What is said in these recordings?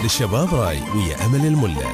للشباب راي ويا أمل الملا.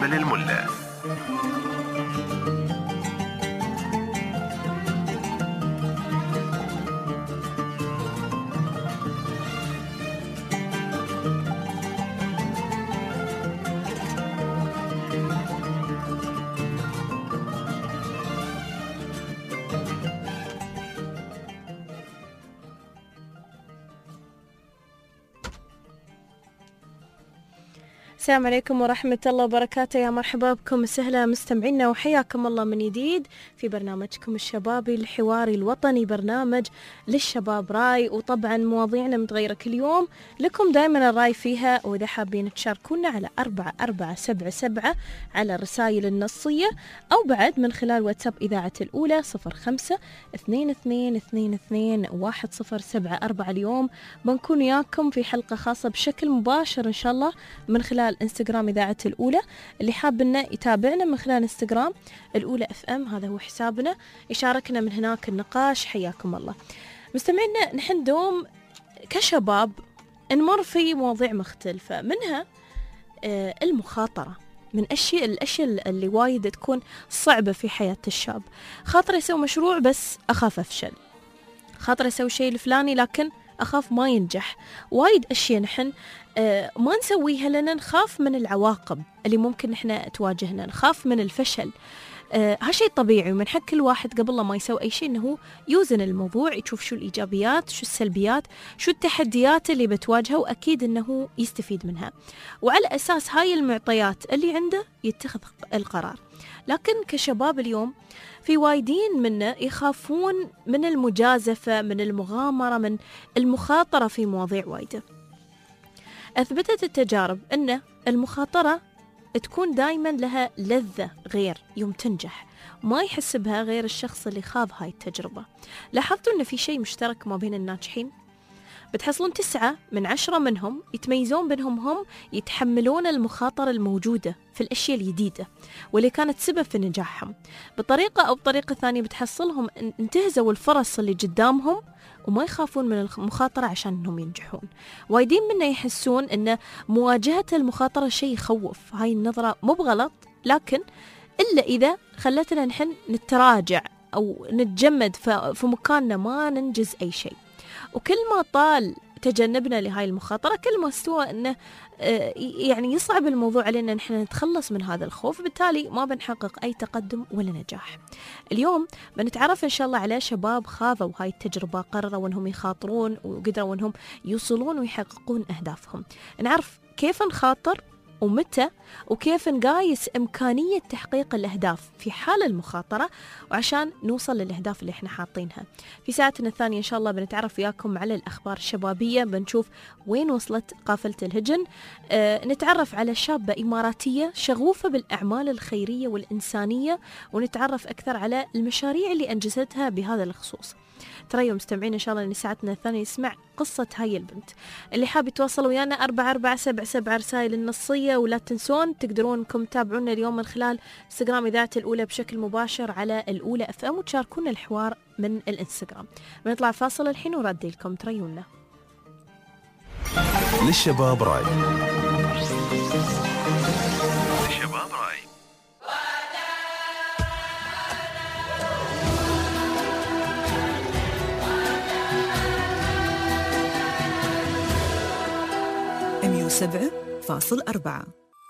السلام عليكم ورحمة الله وبركاته، يا مرحبا بكم وسهلا مستمعينا وحياكم الله من جديد في برنامجكم الشبابي الحواري الوطني، برنامج للشباب راي. وطبعا مواضيعنا متغيرة كل يوم، لكم دائما الراي فيها، وإذا حابين تشاركونا على 4477 على الرسائل النصية، أو بعد من خلال واتساب إذاعة الأولى 05-2222-1074. اليوم بنكون وياكم في حلقة خاصة بشكل مباشر إن شاء الله من خلال انستغرام إذاعة الأولى. اللي حاب إنه يتابعنا من خلال انستغرام الأولى FM، هذا هو حسابنا، يشاركنا من هناك النقاش. حياكم الله مستمعينا. نحن دوم كشباب نمر في مواضيع مختلفة، منها المخاطرة، من الأشياء اللي وايد تكون صعبة في حياة الشاب. خاطر يسوي مشروع بس أخاف أفشل، خاطر يسوي شيء الفلاني لكن أخاف ما ينجح. وايد أشياء نحن ما نسويها لأن نخاف من العواقب اللي ممكن نحن تواجهنا، نخاف من الفشل. هالشيء طبيعي، ومن حق كل واحد قبل ما يسوي أي شيء إنه يوزن الموضوع، يشوف شو الإيجابيات شو السلبيات شو التحديات اللي بتواجهه، وأكيد إنه يستفيد منها، وعلى أساس هاي المعطيات اللي عنده يتخذ القرار. لكن كشباب اليوم في وايدين منا يخافون من المجازفة، من المغامرة، من المخاطرة في مواضيع وايدة. أثبتت التجارب أن المخاطرة تكون دايما لها لذة غير يوم تنجح، ما يحس بها غير الشخص اللي خاض هاي التجربة. لاحظتوا أن في شيء مشترك ما بين الناجحين؟ بتحصلون 9 من 10 منهم يتميزون بأنهم هم يتحملون المخاطرة الموجودة في الأشياء الجديدة واللي كانت سبب في نجاحهم. بطريقة أو بطريقة ثانية بتحصلهم انتهزوا الفرص اللي قدامهم وما يخافون من المخاطرة عشان أنهم ينجحون. وايدين منا يحسون أن مواجهة المخاطرة شيء يخوف. هاي النظرة مو بغلط، لكن إلا إذا خلتنا نحن نتراجع أو نتجمد في مكاننا ما ننجز أي شيء. وكل ما طال تجنبنا لهاي المخاطرة كل ما استوى أنه يعني يصعب الموضوع علينا نحن نتخلص من هذا الخوف، بالتالي ما بنحقق أي تقدم ولا نجاح. اليوم بنتعرف إن شاء الله على شباب خاضوا هاي التجربة، قرروا أنهم يخاطرون وقدروا أنهم يوصلون ويحققون أهدافهم. نعرف كيف نخاطر ومتى، وكيف نقايس إمكانية تحقيق الأهداف في حال المخاطرة، وعشان نوصل للأهداف اللي احنا حاطينها. في ساعتنا الثانية إن شاء الله بنتعرف وياكم على الأخبار الشبابية، بنشوف وين وصلت قافلة الهجن. نتعرف على شابة إماراتية شغوفة بالأعمال الخيرية والإنسانية، ونتعرف أكثر على المشاريع اللي أنجزتها بهذا الخصوص. ترى مستمعين إن شاء الله إن ساعتنا الثانية يسمع قصة هاي البنت. اللي حاب يتواصل ويانا 4477 رسائل النصية، ولا تنسون تقدرون انكم تتابعونا اليوم من خلال انستغرام إذاعة الأولى بشكل مباشر على الأولى FM، وتشاركونا الحوار من الانستغرام. بنطلع فاصل الحين وردي لكم تريونا. للشباب راي. 7.4.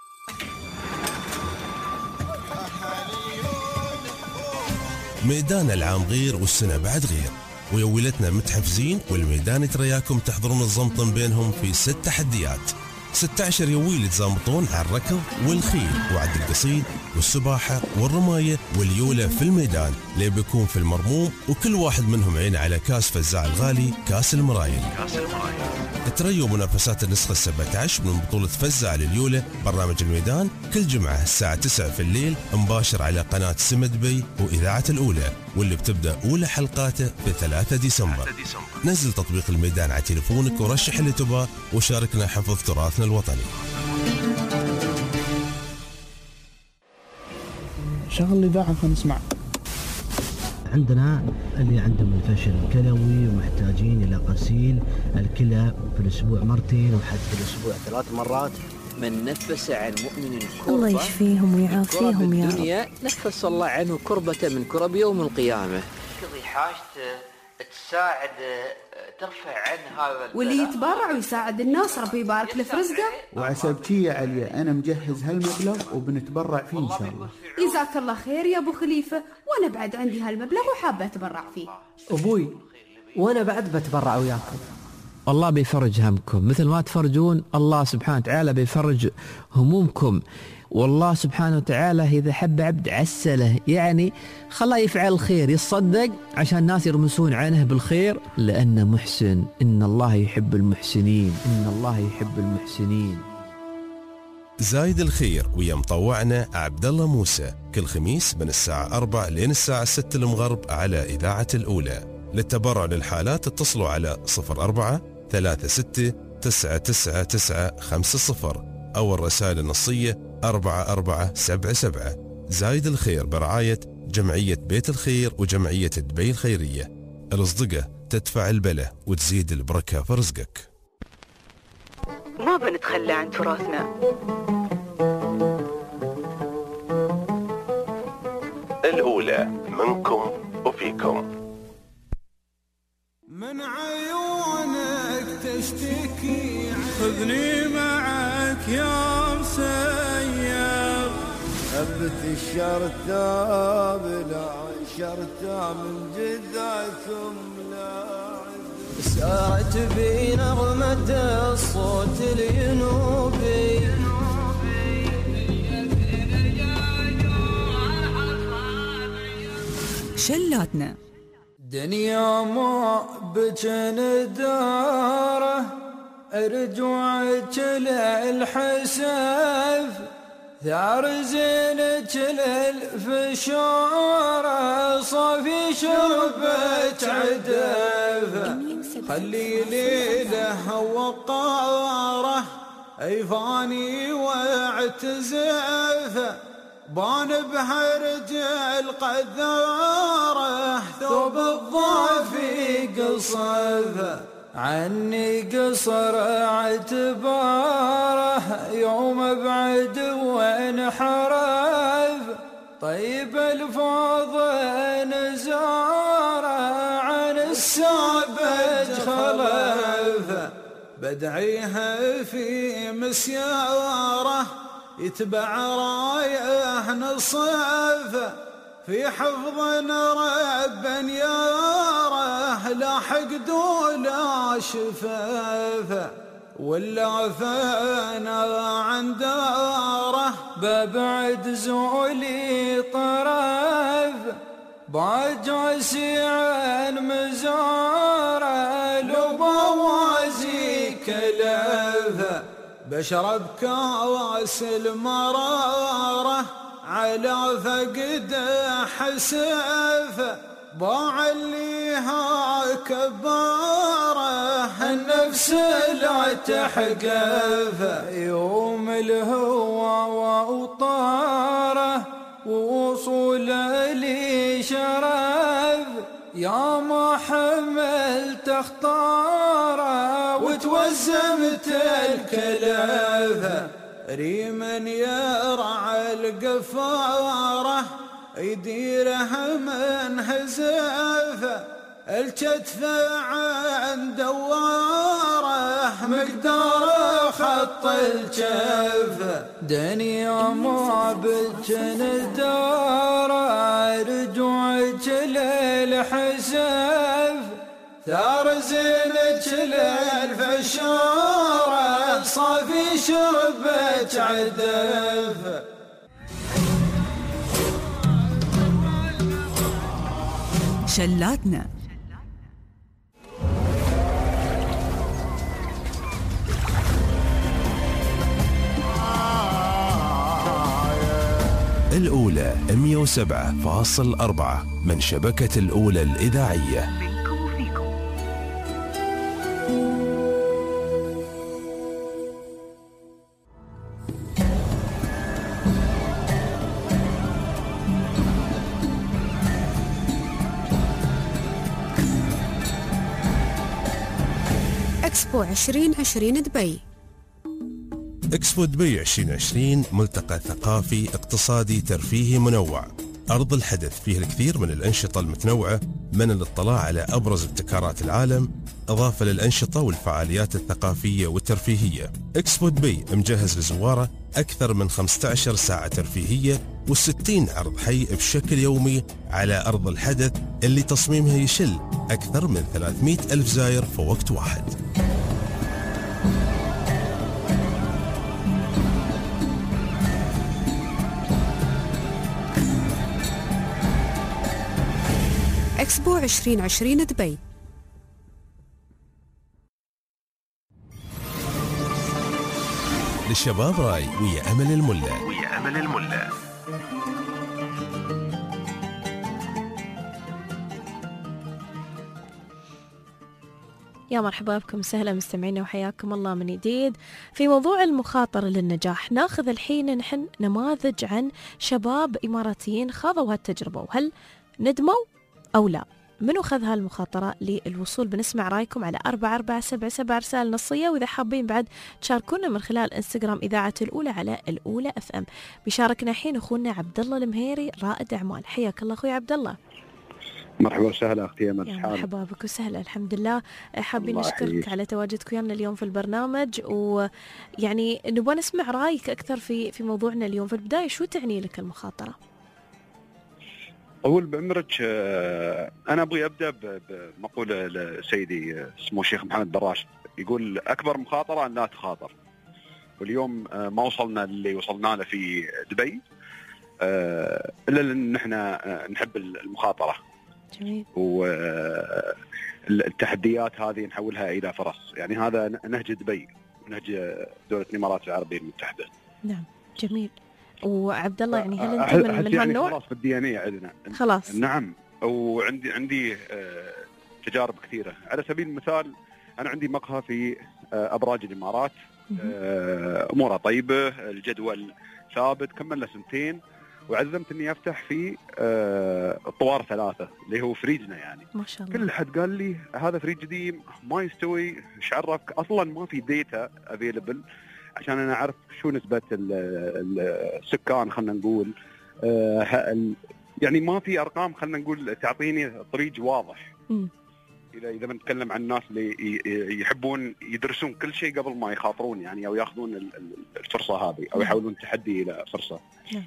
ميدان العام غير والسنة بعد غير، ويولتنا متحفزين، والميدان ترياكم تحضرون الزمطن بينهم في 6 تحديات. 16 يويل تزامطون على الركض والخيل وعد القصيد والسباحة والرماية واليولة في الميدان، ليه بيكون في المرموم، وكل واحد منهم عين على كاس فزاع الغالي كاس المرايل. تريوا منافسات النسخة 17 من بطولة فزاع لليولة برنامج الميدان كل جمعة الساعة 9 في الليل مباشر على قناة سمد بي وإذاعة الأولى، واللي بتبدأ أولى حلقاته في 3 ديسمبر. نزل تطبيق الميدان على تليفونك ورشح اللي تباه، وشاركنا حفظ تراثنا الوطني. شغل الإذاعة فنسمع. عندنا اللي عندهم الفشل الكلوي ومحتاجين إلى غسيل الكلى في الأسبوع مرتين وحتى في الأسبوع 3 مرات، من نفس عن مؤمن كربة الله يشفيهم ويعافيهم يا رب. الدنيا نفس الله عنه كربة من كرب يوم القيامة. تقضي حاجته، تساعد، ترفع عن هذا، واللي يتبرع ويساعد الناس ربي يبارك له في رزقه. وعسبتي يا علي أنا مجهز هالمبلغ وبنتبرع فيه إن شاء الله. جزاك الله خير يا أبو خليفة، وأنا بعد عندي هالمبلغ وحابة أتبرع فيه. أبوي وأنا بعد بتبرع وياكم. الله بيفرج همكم مثل ما تفرجون، الله سبحانه وتعالى بيفرج همومكم. والله سبحانه وتعالى إذا حب عبد عسله، يعني خلاه يفعل الخير، يتصدق عشان الناس يرمسون عنه بالخير، لأنه محسن. إن الله يحب المحسنين، إن الله يحب المحسنين. زايد الخير ويا مطوعنا عبد الله موسى كل خميس من الساعة 4 لين الساعة 6 المغرب على إذاعة الأولى. للتبرع للحالات اتصلوا على 04 36 999 50 أو الرسائل النصية 4477. زايد الخير برعاية جمعية بيت الخير وجمعية دبي الخيرية. الأصدقة تدفع البلة وتزيد البركة في رزقك. ما بنتخلى عن تراثنا. الأولى منكم وفيكم. من عيونك تشتكي خذني معك يا مسيب. هبت الشرطة بلا شرطة من جدعكم لاعب. سارت بي نغمة الصوت الينوبي. شلاتنا دنيا ما بجن داره، ارجوعك للحساف. ثار زينك للفشارة، صافي شربت عدافة. خلي ليله وقاره، ايفاني واعتزافه. بان بهرج القذارة، ثوب الضافي قصفه. عني قصر اعتباره، يوم بعد وانحرف. طيب الفاظ نزاره، عن السابج خلفه. بدعيها في مسياره، يتبع رايه نصفه. في حفظ رب ياره، لا حقد ولا شفافه. ولا فانا عن داره، ببعد زولي طرف. باجاسي عن مزاره، لو بوازي كلفه. بشرب كاس المرارة، على فقد حسافه. باع اللي ها كباره، النفس لا تحقفه. يوم الهوى وطاره، ووصول لي شرف. يا ما حملت اختاره، وتوزمت الكلافه. ريما يرعى القفاره، يديرها من هزافه. الكتف عن دواره، مقدار خط الجافه. دنيا ما بجن داره، رجوعك للحساف. ثار زينك للفشارة، صافي شربت عدافة. شلاتنا الأولى 107.4 من شبكة الأولى الإذاعية. إكسبو 2020 دبي. إكسبو دبي 2020 ملتقى ثقافي اقتصادي ترفيهي منوع. أرض الحدث فيه الكثير من الأنشطة المتنوعة، من الاطلاع على أبرز ابتكارات العالم إضافة للأنشطة والفعاليات الثقافية والترفيهية. إكسبو دبي مجهز لزواره أكثر من 15 ساعة ترفيهية و60 عرض حي بشكل يومي على أرض الحدث اللي تصميمها يشل أكثر من 300 ألف زائر في وقت واحد. إكسبو 2020 دبي. للشباب راي ويا أمل الملا. يا مرحبا بكم، سهلا مستمعينا وحياكم الله من جديد في موضوع المخاطرة للنجاح. ناخذ الحين نحن نماذج عن شباب إماراتيين خاضوا هالتجربة وهل ندموا أو لا. منو خذ هالمخاطرة للوصول؟ بنسمع رايكم على 4477 رسالة نصية، وإذا حابين بعد تشاركونا من خلال انستغرام إذاعة الأولى على الأولى FM. بيشاركنا الحين أخونا عبد الله المهيري رائد أعمال. حياك الله أخوي عبد الله. مرحبا وسهلا أختي أمل. يا مرحبا بك وسهلا، الحمد لله. حابين نشكرك على تواجدك ويانا اليوم في البرنامج، ويعني نبغى نسمع رايك أكثر في موضوعنا اليوم. في البداية شو تعني لك المخاطرة؟ أول بعمرك أنا أبغي أبدأ بمقولة لسيدي اسمه الشيخ محمد بن راشد، يقول أكبر مخاطرة أن لا تخاطر. واليوم ما وصلنا اللي وصلنا له في دبي إلا لأن نحن نحب المخاطرة. جميل. والتحديات هذه نحولها إلى فرص، يعني هذا نهج دبي، نهج دولة الإمارات العربية المتحدة. نعم جميل. وعبد الله يعني هل انت من يعني هالنوع؟ خلاص في الدي ان اي عندنا خلاص. نعم، وعندي تجارب كثيره. على سبيل المثال انا عندي مقهى في ابراج الامارات، امورها طيبه، الجدول ثابت، كملنا 2 سنين وعزمت اني افتح في الطوار 3 اللي هو فريجنا. يعني ما شاء الله كل حد قال لي هذا فريج قديم ما يستوي، ايش عرفك؟ اصلا ما في ديتا افيلبل عشان انا اعرف شو نسبه السكان، خلينا نقول يعني ما في ارقام خلينا نقول تعطيني طريق واضح. اذا بنتكلم عن الناس اللي يحبون يدرسون كل شيء قبل ما يخاطرون، يعني او ياخذون الفرصه هذه او يحاولون التحدي الى فرصه.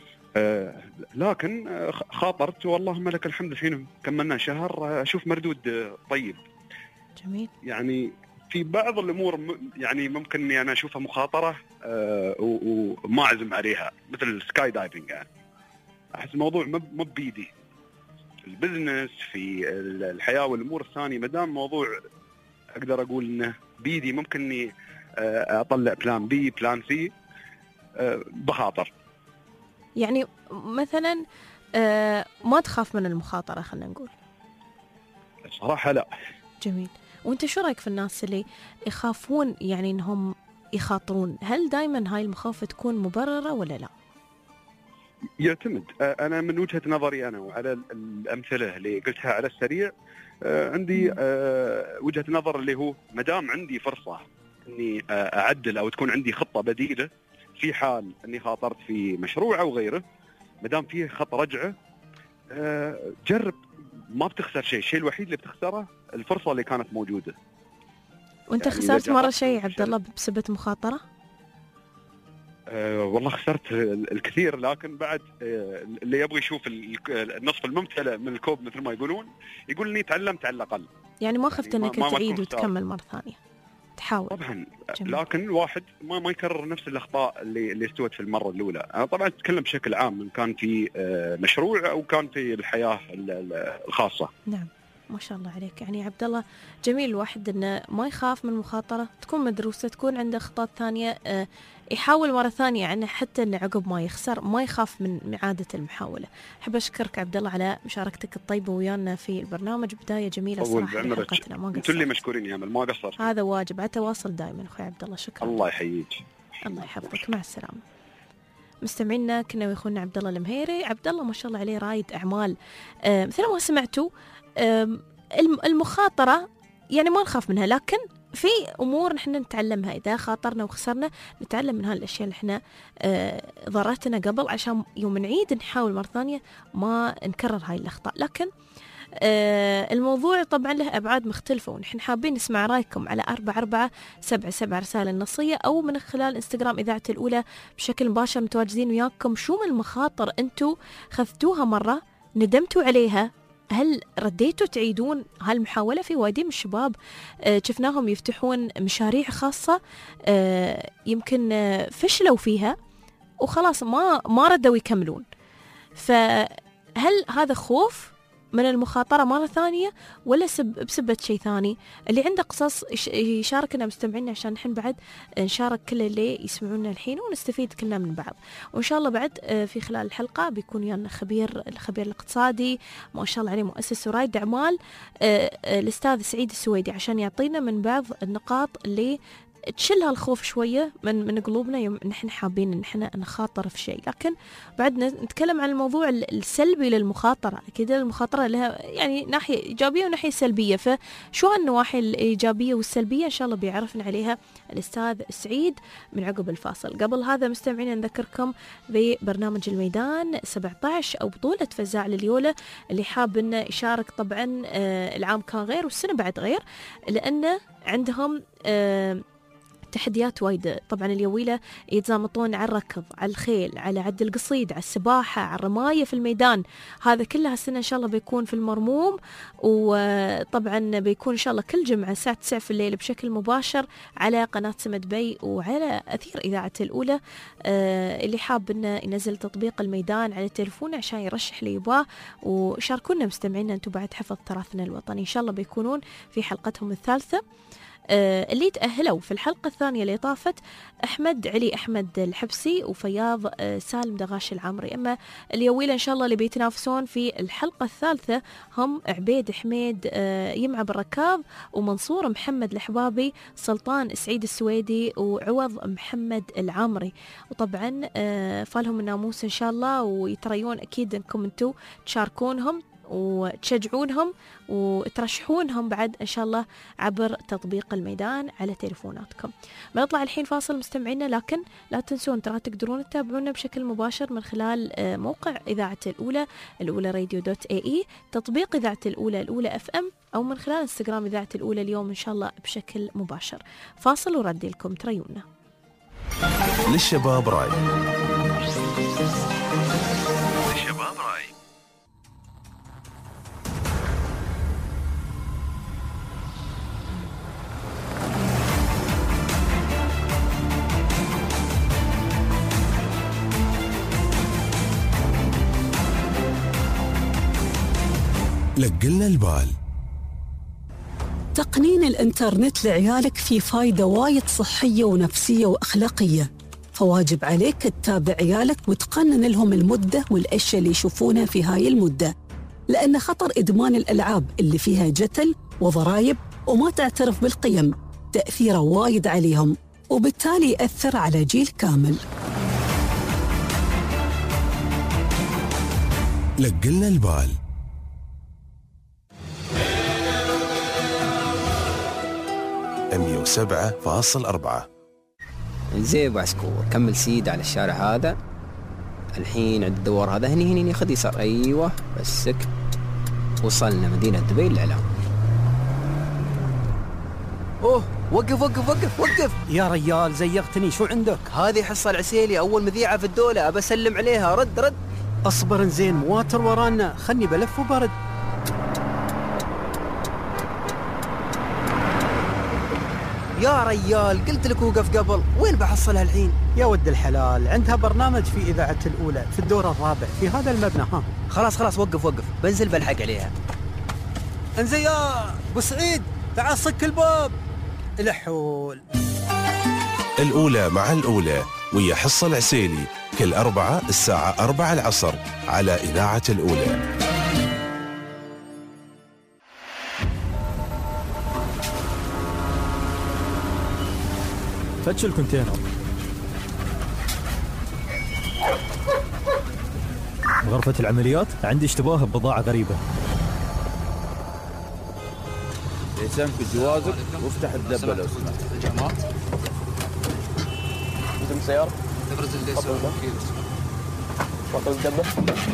لكن خاطرت والله لك الحمد، الحين كملنا شهر اشوف مردود طيب. جميل. يعني في بعض الامور يعني ممكن اني انا اشوفها مخاطره وما اعزم عليها، مثل السكاي دايفنج. يعني احس الموضوع مو بيدي. البزنس في الحياه والامور الثانيه ما دام موضوع اقدر اقول انه بيدي، ممكن اني اطلع بلان بي بلان سي بخاطر. يعني مثلا ما تخاف من المخاطره خلينا نقول؟ صراحه لا. جميل. وانت شو رايك في الناس اللي يخافون يعني انهم يخاطرون؟ هل دائما هاي المخاوف تكون مبررة ولا لا؟ يعتمد. انا من وجهة نظري انا وعلى الامثلة اللي قلتها على السريع، عندي وجهة نظر اللي هو مدام عندي فرصة اني اعدل او تكون عندي خطة بديلة في حال اني خاطرت في مشروع او غيره، مدام فيه خط رجعة جرب، ما بتخسر شيء. الشيء الوحيد اللي بتخسره الفرصة اللي كانت موجودة. وانت يعني خسرت مرة شيء عبد الله بسبب مخاطرة؟ والله خسرت الكثير، لكن بعد اللي يبغى يشوف النصف الممتلئ من الكوب مثل ما يقولون، يقول اني تعلمت على الاقل. يعني ما خفت انك تعيد وتكمل مرة ثانية تحاول؟ طبعا. جميل. لكن الواحد ما يكرر نفس الاخطاء اللي استوت في المرة الاولى. انا طبعا اتكلم بشكل عام، ان كان في مشروع او كان في الحياة الخاصة. نعم ما شاء الله عليك. يعني عبد الله جميل الواحد انه ما يخاف من المخاطره، تكون مدروسه، تكون عنده خطط ثانيه، يحاول مره ثانيه عنه حتى انه عقب ما يخسر ما يخاف من اعاده المحاوله. احب اشكرك عبد الله على مشاركتك الطيبه ويانا في البرنامج، بدايه جميله صراحه لحلقتنا. ما قصرت. انتم اللي مشكورين يا امل، ما قصرت. هذا واجب، على تواصل دائما اخوي عبد الله. شكرا. الله يحييك. الله يحفظك. مع السلامه. مستمعينا كنا ويخونا عبد الله المهيري. عبد الله ما شاء الله عليه رائد اعمال. مثل ما سمعتوا المخاطرة يعني ما نخاف منها، لكن في أمور نحن نتعلمها، إذا خاطرنا وخسرنا نتعلم من هالأشياء اللي احنا ضرتنا قبل، عشان يوم نعيد نحاول مرة ثانية ما نكرر هاي الأخطاء. لكن الموضوع طبعا له أبعاد مختلفة، ونحن حابين نسمع رأيكم على 4477 رسالة نصية، أو من خلال انستغرام إذاعة الأولى بشكل مباشر متواجدين وياكم. شو من المخاطر أنتوا خذتوها مرة ندمتوا عليها؟ هل رديتوا تعيدون هالمحاولة؟ في وايدين من الشباب شفناهم يفتحون مشاريع خاصة يمكن فشلوا فيها وخلاص ما ردوا يكملون. فهل هذا خوف من المخاطرة مرة ثانية، ولا بسبب شيء ثاني؟ اللي عنده قصص يشاركنا مستمعينا، عشان نحن بعد نشارك كل اللي يسمعونا الحين ونستفيد كلنا من بعض. وإن شاء الله بعد في خلال الحلقة بيكون ويانا الخبير الاقتصادي ما شاء الله عليه، مؤسس ورائد أعمال الأستاذ سعيد السويدي، عشان يعطينا من بعض النقاط اللي تشيل هالخوف شوية من قلوبنا يوم نحن حابين ان احنا نخاطر في شيء. لكن بعد نتكلم عن الموضوع السلبي للمخاطرة. اكيد المخاطرة لها يعني ناحية ايجابية وناحية سلبية، فشو النواحي الايجابية والسلبية ان شاء الله بيعرفنا عليها الاستاذ سعيد من عقب الفاصل. قبل هذا مستمعين نذكركم ببرنامج الميدان 17 او بطولة فزاع لليولة، اللي حاب انه يشارك. طبعا العام كان غير والسنة بعد غير، لانه عندهم تحديات وايد. طبعا اليويلة يتزامطون على الركض، على الخيل، على عد القصيد، على السباحة، على الرماية في الميدان. هذا كله هالسنة إن شاء الله بيكون في المرموم، وطبعا بيكون إن شاء الله كل جمعة الساعة 9 في الليل بشكل مباشر على قناة سمد بي وعلى أثير إذاعة الأولى. اللي حاب إنه ينزل تطبيق الميدان على تليفونه عشان يرشح لي يباه. وشاركونا مستمعينا أنتم بعد حفظ تراثنا الوطني. إن شاء الله بيكونون في حلقتهم الثالثة. اللي تأهلوا في الحلقة الثانية اللي طافت أحمد علي أحمد الحبسي وفياض سالم دغاش العمري. أما اليويلة إن شاء الله اللي بيتنافسون في الحلقة الثالثة هم عبيد حميد يمعب الركاض، ومنصور محمد الحبابي، سلطان سعيد السويدي، وعوض محمد العمري. وطبعا فالهم الناموس إن شاء الله، ويتريون أكيد أنكم أنتوا تشاركونهم وتشجعونهم وترشحونهم بعد إن شاء الله عبر تطبيق الميدان على تليفوناتكم. بنطلع الحين فاصل مستمعينا، لكن لا تنسون ترى تقدرون تتابعونا بشكل مباشر من خلال موقع إذاعة الأولى radio.ae، تطبيق إذاعة الأولى FM، أو من خلال انستغرام إذاعة الأولى اليوم إن شاء الله بشكل مباشر. فاصل وردي لكم تريونا. للشباب راي. لقلنا البال. تقنين الإنترنت لعيالك فيه فايدة وايد صحية ونفسية وأخلاقية، فواجب عليك تتابع عيالك وتقنن لهم المدة والأشياء اللي يشوفونها في هاي المدة، لأن خطر إدمان الألعاب اللي فيها جتل وضرايب وما تعترف بالقيم تأثيره وايد عليهم، وبالتالي يأثر على جيل كامل. لقلنا البال. $107.4. زين ابو عسكور، كمل سيد على الشارع هذا الحين عند الدوار هذا، هني خذ يسار. ايوه بسك، وصلنا مدينة دبي للإعلام. اوه وقف يا ريال زيغتني، شو عندك؟ هذه حصة العسيلي، أول مذيعة في الدولة، أبى أسلم عليها. رد أصبر زين، مواتر ورانا، خلني بلف وبرد. يا ريال قلت لك وقف قبل، وين بحصلها الحين؟ يا ود الحلال، عندها برنامج في إذاعة الأولى في الدور الرابع في هذا المبنى. ها خلاص وقف، بنزل بلحق عليها. انزين يا أبو سعيد، تعال صك الباب. الحول الأولى مع الأولى ويا حصة العسيلي كل أربعة الساعة 4 العصر على إذاعة الأولى. فتش الكونتينر. غرفة العمليات، عندي اشتباه ببضاعة غريبة. سمك جوازك وافتح الدبة لو سمحت. جماعة اسم سيارة؟ تبرز اللي يسوي كيلو. بطل الدبة.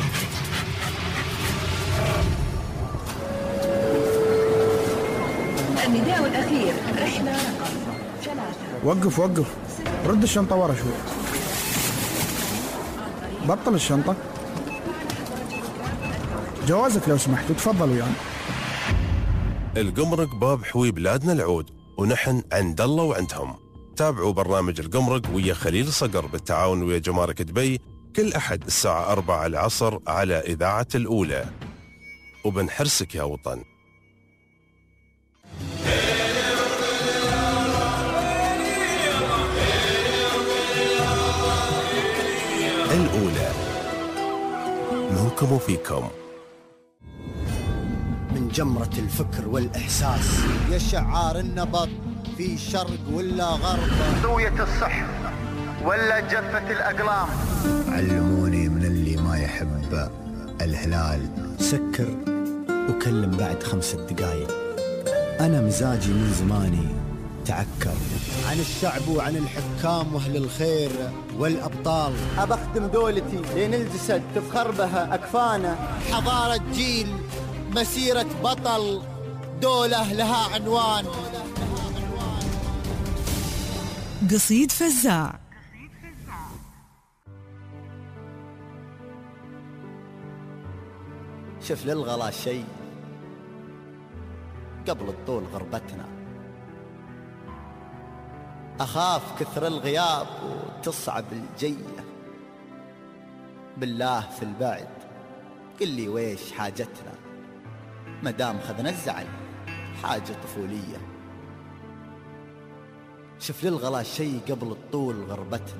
النداء الأخير رحلة رقم 3. وقف رد الشنطة ورا شوي. بطل الشنطة. جوازك لو سمحت وتفضل ويانا. القمرق باب حوي بلادنا العود، ونحن عند الله وعندهم. تابعوا برنامج القمرق ويا خليل صقر بالتعاون ويا جمارك دبي كل أحد الساعة 4 العصر على إذاعة الأولى. وبنحرسك يا وطن. الأولى منكم وفيكم. من جمرة الفكر والإحساس يا شعار النبض في شرق ولا غرب، زوية الصحف ولا جفة الأقلام. علموني من اللي ما يحب الهلال سكر وكلم بعد 5 دقايق. أنا مزاجي من زماني تعكر عن الشعب وعن الحكام وأهل الخير والأبطال. أبخدم دولتي لين الجسد تفخر بها أكفانا. حضارة جيل مسيرة بطل دولة لها عنوان. قصيد فزاع. شف للغلا شيء قبل الطول غربتنا. أخاف كثر الغياب وتصعب الجية. بالله في البعد قل لي ويش حاجتنا، مدام خذنا الزعل حاجة طفولية. شف للغلا شيء قبل الطول غربتنا.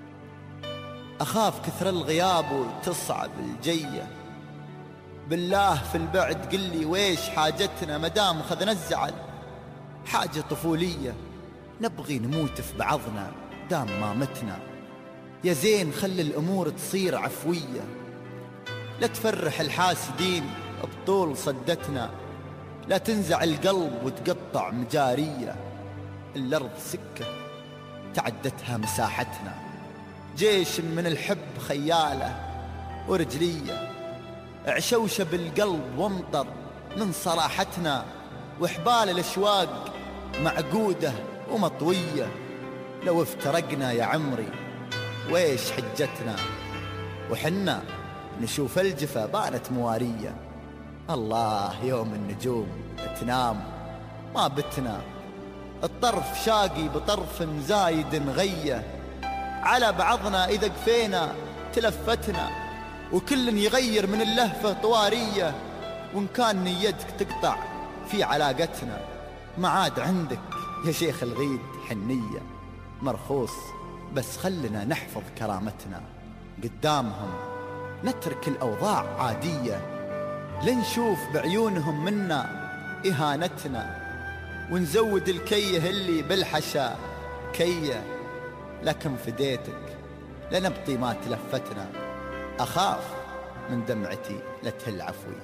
أخاف كثر الغياب وتصعب الجية. بالله في البعد قل لي ويش حاجتنا، مدام خذنا الزعل حاجة طفولية. نبغي نموت في بعضنا دام ما متنا. يا زين خلي الأمور تصير عفوية، لا تفرح الحاسدين بطول صدتنا. لا تنزع القلب وتقطع مجارية. الأرض سكة تعدتها مساحتنا. جيش من الحب خيالة ورجلية. عشوشة بالقلب وامطر من صراحتنا. وحبال الأشواق معقودة ومطوية. لو افترقنا يا عمري ويش حجتنا. وحنا نشوف الجفا بانت موارية. الله يوم النجوم تنام ما بتنا. الطرف شاقي بطرف زايد غية. على بعضنا إذا قفينا تلفتنا. وكل يغير من اللهفة طوارية. وإن كان نيتك تقطع في علاقتنا ما عاد عندك يا شيخ الغيد حنية. مرخوص بس خلنا نحفظ كرامتنا. قدامهم نترك الأوضاع عادية. لنشوف بعيونهم منا إهانتنا. ونزود الكيه اللي بالحشا كيه. لكن فديتك لنبطي ما تلفتنا. أخاف من دمعتي لتهل عفوي.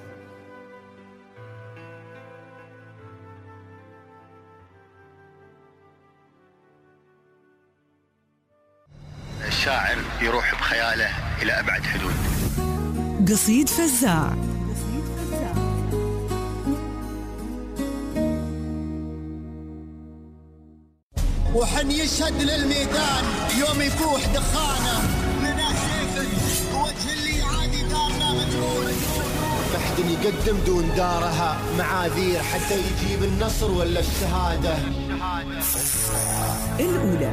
الشاعر يروح بخياله إلى أبعد حدود. قصيد فزاع. وحن يشهد للميدان يوم يفوح دخانه. لنا سيف وجه اللي عادي دارنا مجنون. محد يقدم دون دارها معاذير حتى يجيب النصر ولا الشهادة. الأولى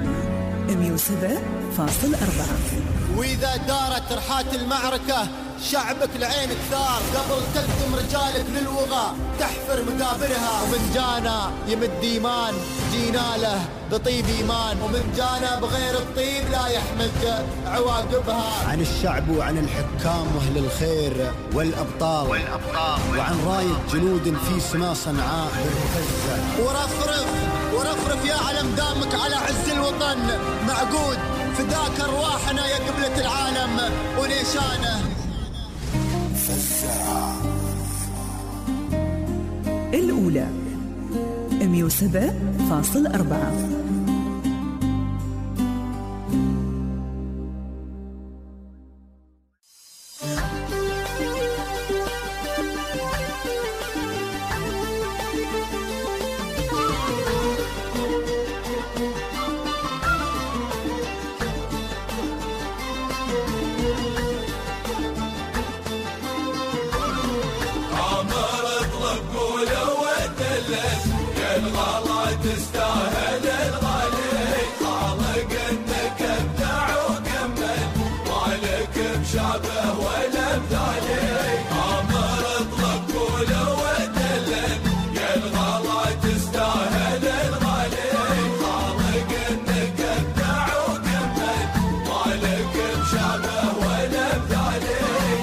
107.4. وإذا دارت رحات المعركة شعبك لعينك ثار. قبل تقدم رجالك للوغى تحفر مقابرها. ومن جانا يمد إيمان جينا له بطيب إيمان. ومن جانا بغير الطيب لا يحمد عواقبها. عن الشعب وعن الحكام وأهل الخير والأبطال وعن راية جنود في سما صنعاء بالمفزة. ورفرف يا علم دامك على عز الوطن معقود. فداك أرواحنا يا قبلة العالم ونيشانه. الأولى 107.4. تستاهل الغالي خالق انك ابدع وكمل مالك مشابه ولا مثالي امر اطلق قول ودلل يا الغلا تستاهل الغالي خالق انك ابدع وكمل مالك مشابه ولا مثالي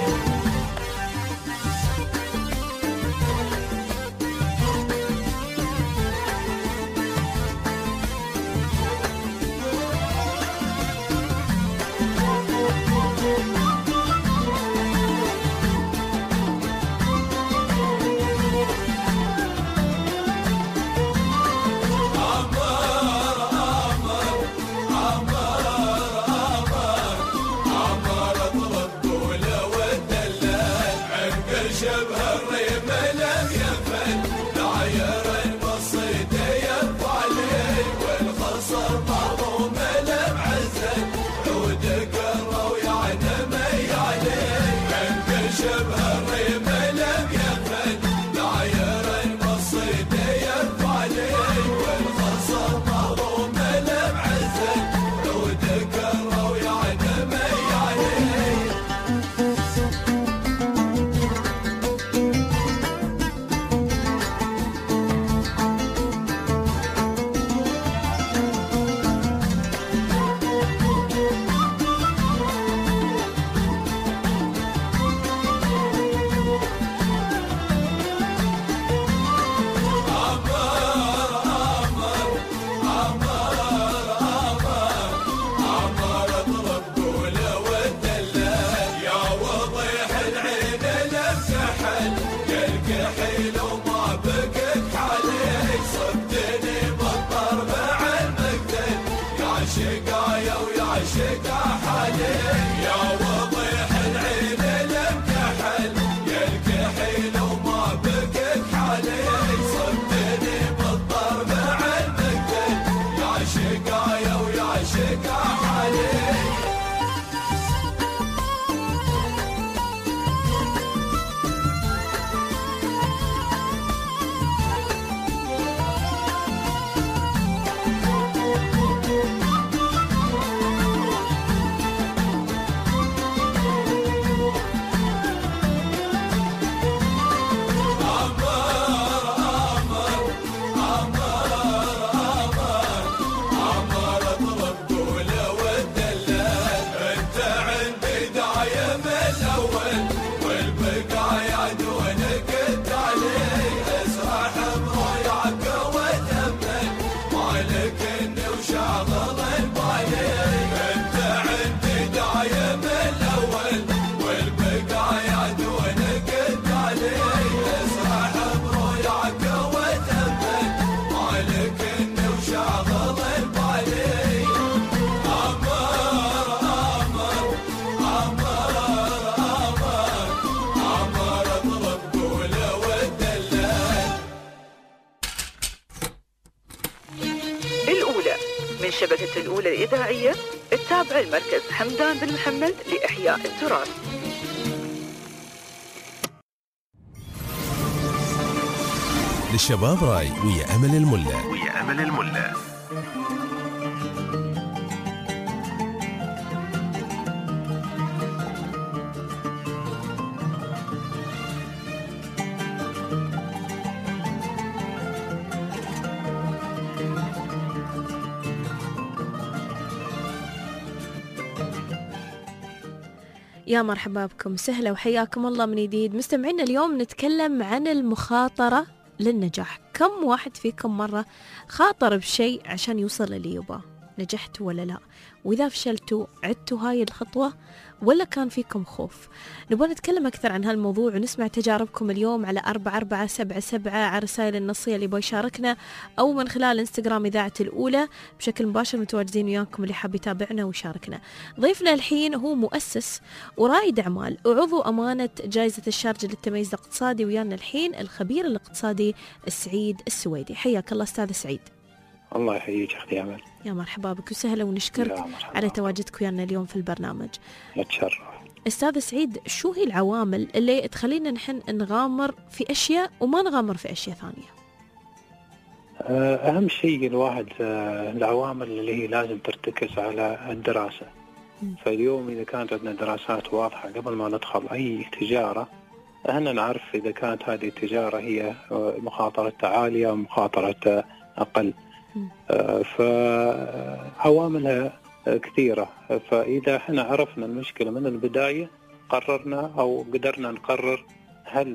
شبكة الأولى الإذاعية التابعة لمركز حمدان بن محمد لإحياء التراث. للشباب راي ويا أمل الملا. يا مرحبا بكم، سهلا وحياكم الله من جديد. مستمعينا اليوم نتكلم عن المخاطرة للنجاح. كم واحد فيكم مرة خاطر بشيء عشان يوصل اللي يبغاه؟ نجحتوا ولا لا؟ وإذا فشلتوا عدتوا هاي الخطوة ولا كان فيكم خوف؟ نبغى نتكلم أكثر عن هالموضوع ونسمع تجاربكم اليوم على 4477 على رسائل النصية اللي بيشاركنا، أو من خلال انستغرام إذاعة الأولى بشكل مباشر متواجدين وياكم اللي حاب يتابعنا ويشاركنا. ضيفنا الحين هو مؤسس ورائد أعمال وعضو أمانة جائزة الشارجة للتميز الاقتصادي، ويانا الحين الخبير الاقتصادي سعيد السويدي. حياك الله أستاذ سعيد. الله يحييك أختي أمل. يا مرحبا بك وسهلا، ونشكرك على تواجدك ويانا اليوم في البرنامج. نتشرف. أستاذ سعيد، شو هي العوامل اللي تخلينا نحن نغامر في أشياء وما نغامر في أشياء ثانية؟ أهم شيء الواحد العوامل اللي هي لازم ترتكز على الدراسة. فاليوم إذا كانت عندنا دراسات واضحة قبل ما ندخل أي تجارة، احنا نعرف إذا كانت هذه التجارة هي مخاطرتها عالية ومخاطرتها أقل. فعواملها كثيرة. فإذا احنا عرفنا المشكلة من البداية قررنا أو قدرنا نقرر هل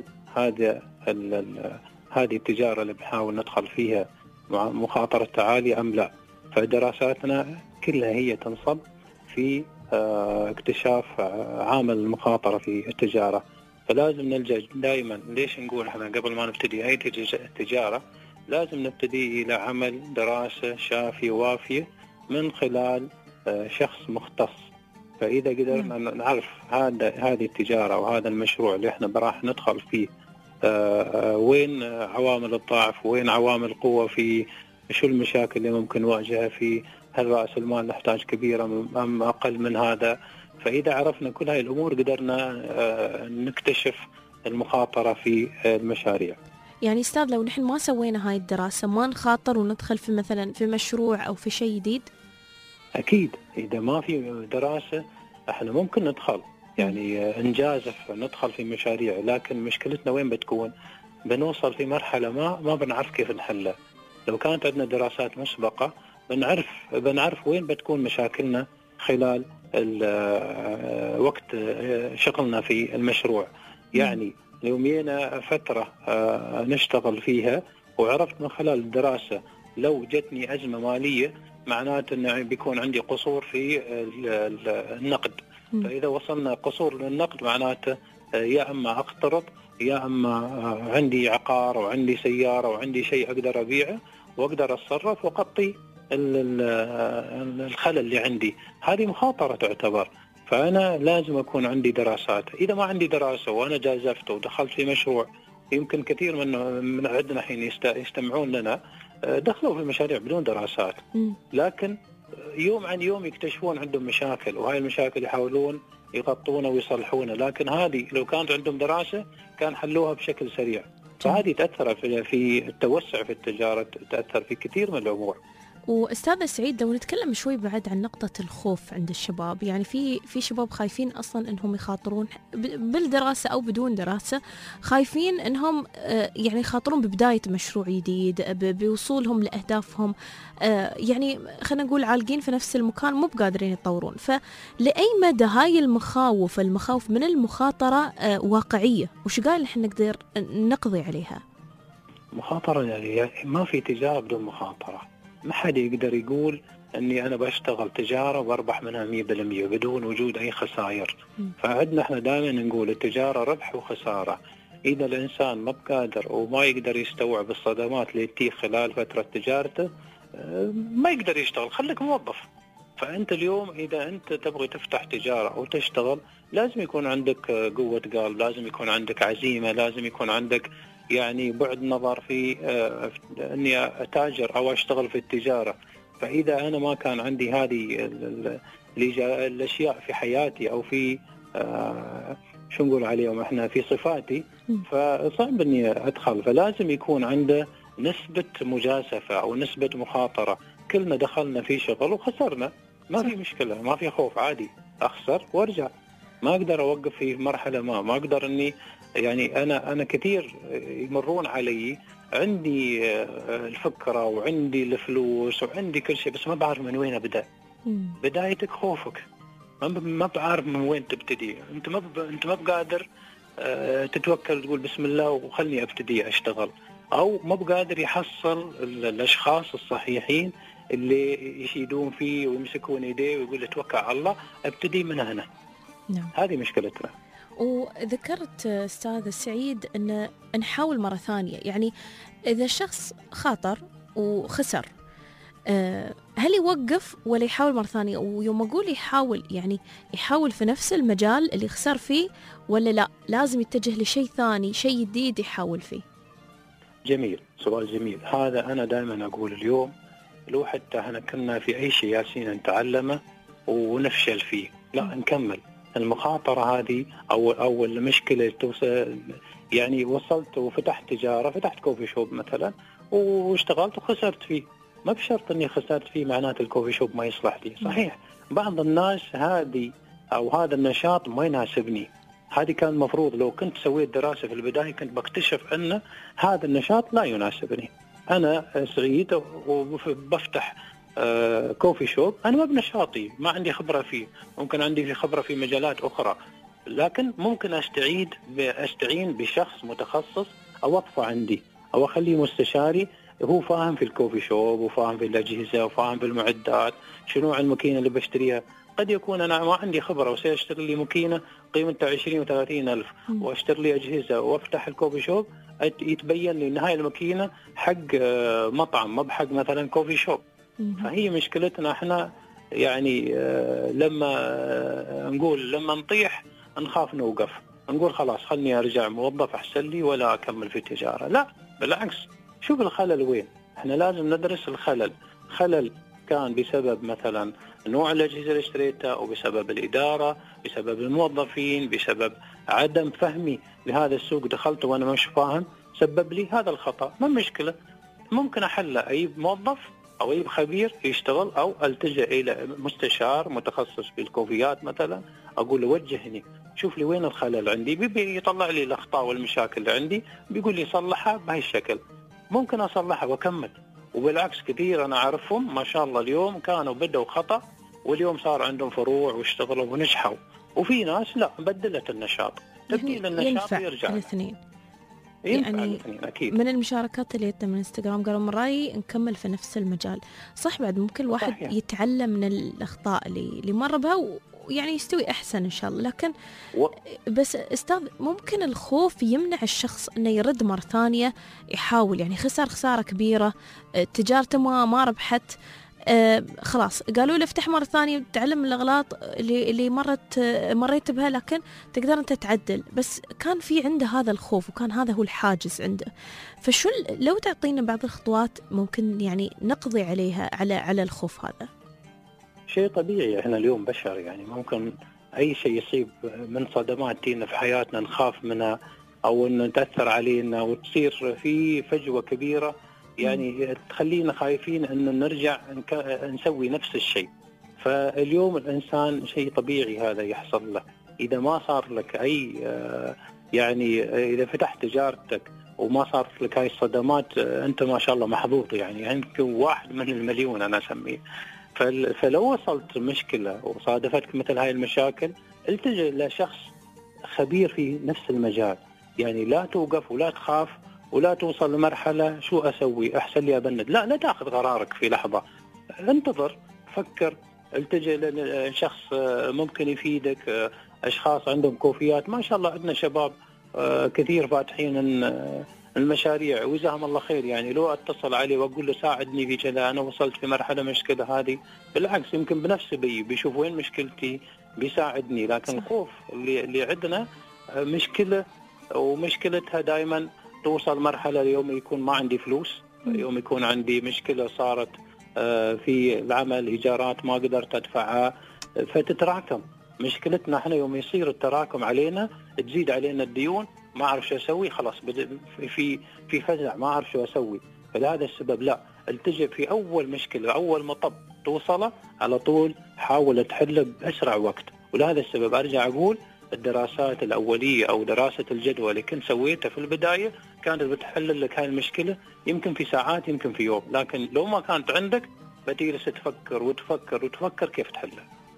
هذه التجارة اللي بنحاول ندخل فيها مخاطرتها عالية أم لا. فدراساتنا كلها هي تنصب في اكتشاف عامل المخاطرة في التجارة. فلازم نلجأ دائما، ليش نقول احنا قبل ما نبتدي أي تجارة لازم نبتدي إلى عمل دراسة شافية وافية من خلال شخص مختص. فإذا قدرنا نعرف هذه التجارة وهذا المشروع اللي احنا راح ندخل فيه وين عوامل الضعف وين عوامل القوة فيه، شو المشاكل اللي ممكن نواجهها فيه، هل رأس المال نحتاج كبيرة أم أقل من هذا. فإذا عرفنا كل هاي الأمور قدرنا نكتشف المخاطرة في المشاريع. يعني أستاذ لو نحن ما سوينا هاي الدراسة ما نخاطر وندخل في مثلا في مشروع أو في شيء جديد؟ أكيد إذا ما في دراسة احنا ممكن ندخل يعني نجازف ندخل في مشاريع، لكن مشكلتنا وين بتكون؟ بنوصل في مرحلة ما بنعرف كيف نحلها. لو كانت عندنا دراسات مسبقة بنعرف وين بتكون مشاكلنا خلال وقت شغلنا في المشروع. يعني لو جينا فترة نشتغل فيها وعرفت من خلال الدراسة لو جتني أزمة مالية معناته أنه بيكون عندي قصور في النقد. فإذا وصلنا قصور للنقد معناته يا أما أقترض يا أما عندي عقار وعندي سيارة وعندي شيء أقدر أبيعه وأقدر أتصرف وأغطي الخلل اللي عندي. هذه مخاطرة تعتبر. فأنا لازم أكون عندي دراسات. إذا ما عندي دراسة وأنا جازفت ودخلت في مشروع، يمكن كثير من عندنا حين يستمعون لنا دخلوا في مشاريع بدون دراسات، لكن يوم عن يوم يكتشفون عندهم مشاكل، وهاي المشاكل يحاولون يغطونها ويصلحونها. لكن هذه لو كانت عندهم دراسة كان حلوها بشكل سريع. فهذه تأثر في التوسع في التجارة، تأثر في كثير من الأمور. وأستاذ سعيد لو نتكلم شوي بعد عن نقطة الخوف عند الشباب، يعني في شباب خايفين أصلا أنهم يخاطرون بالدراسة أو بدون دراسة، خايفين أنهم يعني يخاطرون ببداية مشروع جديد بوصولهم لأهدافهم، يعني خلينا نقول عالقين في نفس المكان مو بقادرين يتطورون. فلأي مدى هاي المخاوف من المخاطرة واقعية، وش قال نحن نقدر نقضي عليها؟ مخاطرة يعني ما في تجارة بدون مخاطرة. ما حد يقدر يقول أني أنا بشتغل تجارة وبربح منها 100% بدون وجود أي خسائر. فعندنا إحنا دائما نقول التجارة ربح وخسارة. إذا الإنسان ما بقادر وما يقدر يستوعب الصدمات اللي تيجي خلال فترة تجارته ما يقدر يشتغل. خليك موظف. فأنت اليوم إذا أنت تبغي تفتح تجارة أو تشتغل لازم يكون عندك قوة قلب، لازم يكون عندك عزيمة، لازم يكون عندك يعني بعد نظر في أني أتاجر أو أشتغل في التجارة. فإذا أنا ما كان عندي هذه الأشياء في حياتي أو في شو نقول عليهم إحنا في صفاتي، فصعب أني أدخل. فلازم يكون عنده نسبة مجازفة أو نسبة مخاطرة. كلنا دخلنا في شغل وخسرنا، ما في مشكلة، ما في خوف، عادي أخسر وارجع. ما أقدر أوقف في مرحلة ما أقدر أني يعني أنا كثير يمرون علي عندي الفكرة وعندي الفلوس وعندي كل شيء بس ما بعرف من وين أبدأ. بدايتك خوفك، ما بعرف من وين تبتدي. أنت ما بقادر تتوكل تقول بسم الله وخلني أبتدي أشتغل، أو ما بقادر يحصل الأشخاص الصحيحين اللي يشيدون فيه ويمسكون يديه ويقول توكل على الله، ابتدي من هنا. نعم. هذه مشكلتنا. وذكرت أستاذ سعيد أن نحاول مرة ثانية، يعني إذا الشخص خاطر وخسر هل يوقف ولا يحاول مرة ثانية؟ ويوم أقول يحاول يعني يحاول في نفس المجال اللي خسر فيه ولا لا لازم يتجه لشيء ثاني، شيء جديد يحاول فيه؟ جميل، سؤال جميل. هذا أنا دائما أقول اليوم لو حتى احنا كنا في أي شيء ياسين نتعلمه ونفشل فيه، لا نكمل. المخاطرة هذه أو المشكلة توصل، يعني وصلت وفتحت تجارة، فتحت كوفي شوب مثلا واشتغلت وخسرت فيه، ما بشرط اني خسرت فيه معناته الكوفي شوب ما يصلح لي. صحيح بعض الناس هذه او هذا النشاط ما يناسبني، هذه كان المفروض لو كنت سويت دراسة في البداية كنت بكتشف ان هذا النشاط لا يناسبني. انا سعيد وبفتح كوفي شوب، انا ما بنشاطي، ما عندي خبرة فيه، ممكن عندي خبرة في مجالات اخرى، لكن ممكن استعين بشخص متخصص او اطفى عندي او اخليه مستشاري هو فاهم في الكوفي شوب وفاهم في الأجهزة وفاهم في المعدات، شنو الماكينة اللي بشتريها. قد يكون أنا ما عندي خبرة وسيشتري لي ماكينة قيمتها 20 و30 ألف واشتري لي أجهزة وافتح الكوفي شوب، يتبين لي إن هاي الماكينة حق مطعم ما بحق مثلا كوفي شوب. فهي مشكلتنا احنا يعني لما نطيح نخاف نوقف، نقول خلاص خلني أرجع موظف أحسن لي ولا أكمل في التجارة. لا بالعكس، شوف الخلل وين. احنا لازم ندرس الخلل. خلل كان بسبب مثلا نوع الأجهزة اللي اشتريتها، أو بسبب الإدارة، بسبب الموظفين، بسبب عدم فهمي لهذا السوق، دخلت وأنا مش فاهم سبب لي هذا الخطأ. ما مشكلة، ممكن أحله، أجيب موظف أو أجيب خبير يشتغل، أو ألتجأ إلى مستشار متخصص بالكوفيات مثلا، أقول له وجهني شوف لي وين الخلل عندي، بيطلع لي الأخطاء والمشاكل اللي عندي، بيقول لي صلحها بهالشكل، ممكن أصلحها وأكمل. وبالعكس كثير أنا أعرفهم ما شاء الله اليوم كانوا بدأوا خطأ واليوم صار عندهم فروع واشتغلوا ونجحوا، وفي ناس لا بدلت النشاط، تبديل النشاط يرجع الاثنين. يعني الاثنين أكيد. من المشاركات اللي جتنا من انستغرام قالوا من رأيي نكمل في نفس المجال. صح، بعد ممكن الواحد صحيح يتعلم من الأخطاء اللي مر بها ويعني يستوي أحسن إن شاء الله. لكن بس أستاذ، ممكن الخوف يمنع الشخص إنه يرد مرة ثانية يحاول، يعني خسارة كبيرة، تجارته ما ربحت، خلاص قالوا له افتح مرة ثانية تعلم من الأغلاط اللي مريت بها، لكن تقدر أنت تعدل، بس كان في عنده هذا الخوف وكان هذا هو الحاجز عنده. فشو لو تعطينا بعض الخطوات ممكن يعني نقضي عليها على الخوف هذا؟ شيء طبيعي، احنا اليوم بشر، يعني ممكن اي شيء يصيب من صدمات تينا في حياتنا نخاف منها او ان تأثر علينا وتصير في فجوة كبيرة، يعني تخلينا خايفين ان نرجع نسوي نفس الشيء. فاليوم الانسان شيء طبيعي هذا يحصل له. اذا ما صار لك اي يعني اذا فتحت تجارتك وما صارت لك هاي الصدمات، انت ما شاء الله محظوظ، يعني عندك 1 من المليون انا اسميه. فلو وصلت مشكلة وصادفتك مثل هاي المشاكل، التجئ لشخص خبير في نفس المجال، يعني لا توقف ولا تخاف ولا توصل لمرحلة شو أسوي أحسن لي أبند، لا تأخذ قرارك في لحظة، انتظر، فكر، التجئ لشخص ممكن يفيدك. أشخاص عندهم كوفيات ما شاء الله، عندنا شباب كثير فاتحين المشاريع وجزاهم الله خير، يعني لو اتصل عليه واقول له ساعدني في كذا، انا وصلت في مرحله مشكله هذه، بالعكس يمكن بنفسه بيشوف وين مشكلتي بيساعدني. لكن الخوف اللي عندنا مشكله، ومشكلتها دائما توصل مرحله يوم يكون ما عندي فلوس، يوم يكون عندي مشكله صارت في العمل، ايجارات ما قدرت ادفعها، فتتراكم. مشكلتنا احنا يوم يصير التراكم علينا، تزيد علينا الديون، ما أعرف شو أسوي، خلاص في فزع، ما أعرف شو أسوي. فلهذا السبب لا، التجئ في أول مشكلة، أول مطب توصله على طول حاول تحله بأسرع وقت. ولهذا السبب أرجع أقول الدراسات الأولية أو دراسة الجدوى اللي كنت سويتها في البداية كانت بتحل لك هاي المشكلة يمكن في ساعات، يمكن في يوم، لكن لو ما كانت عندك بتجلس تفكر وتفكر كيف تحلها.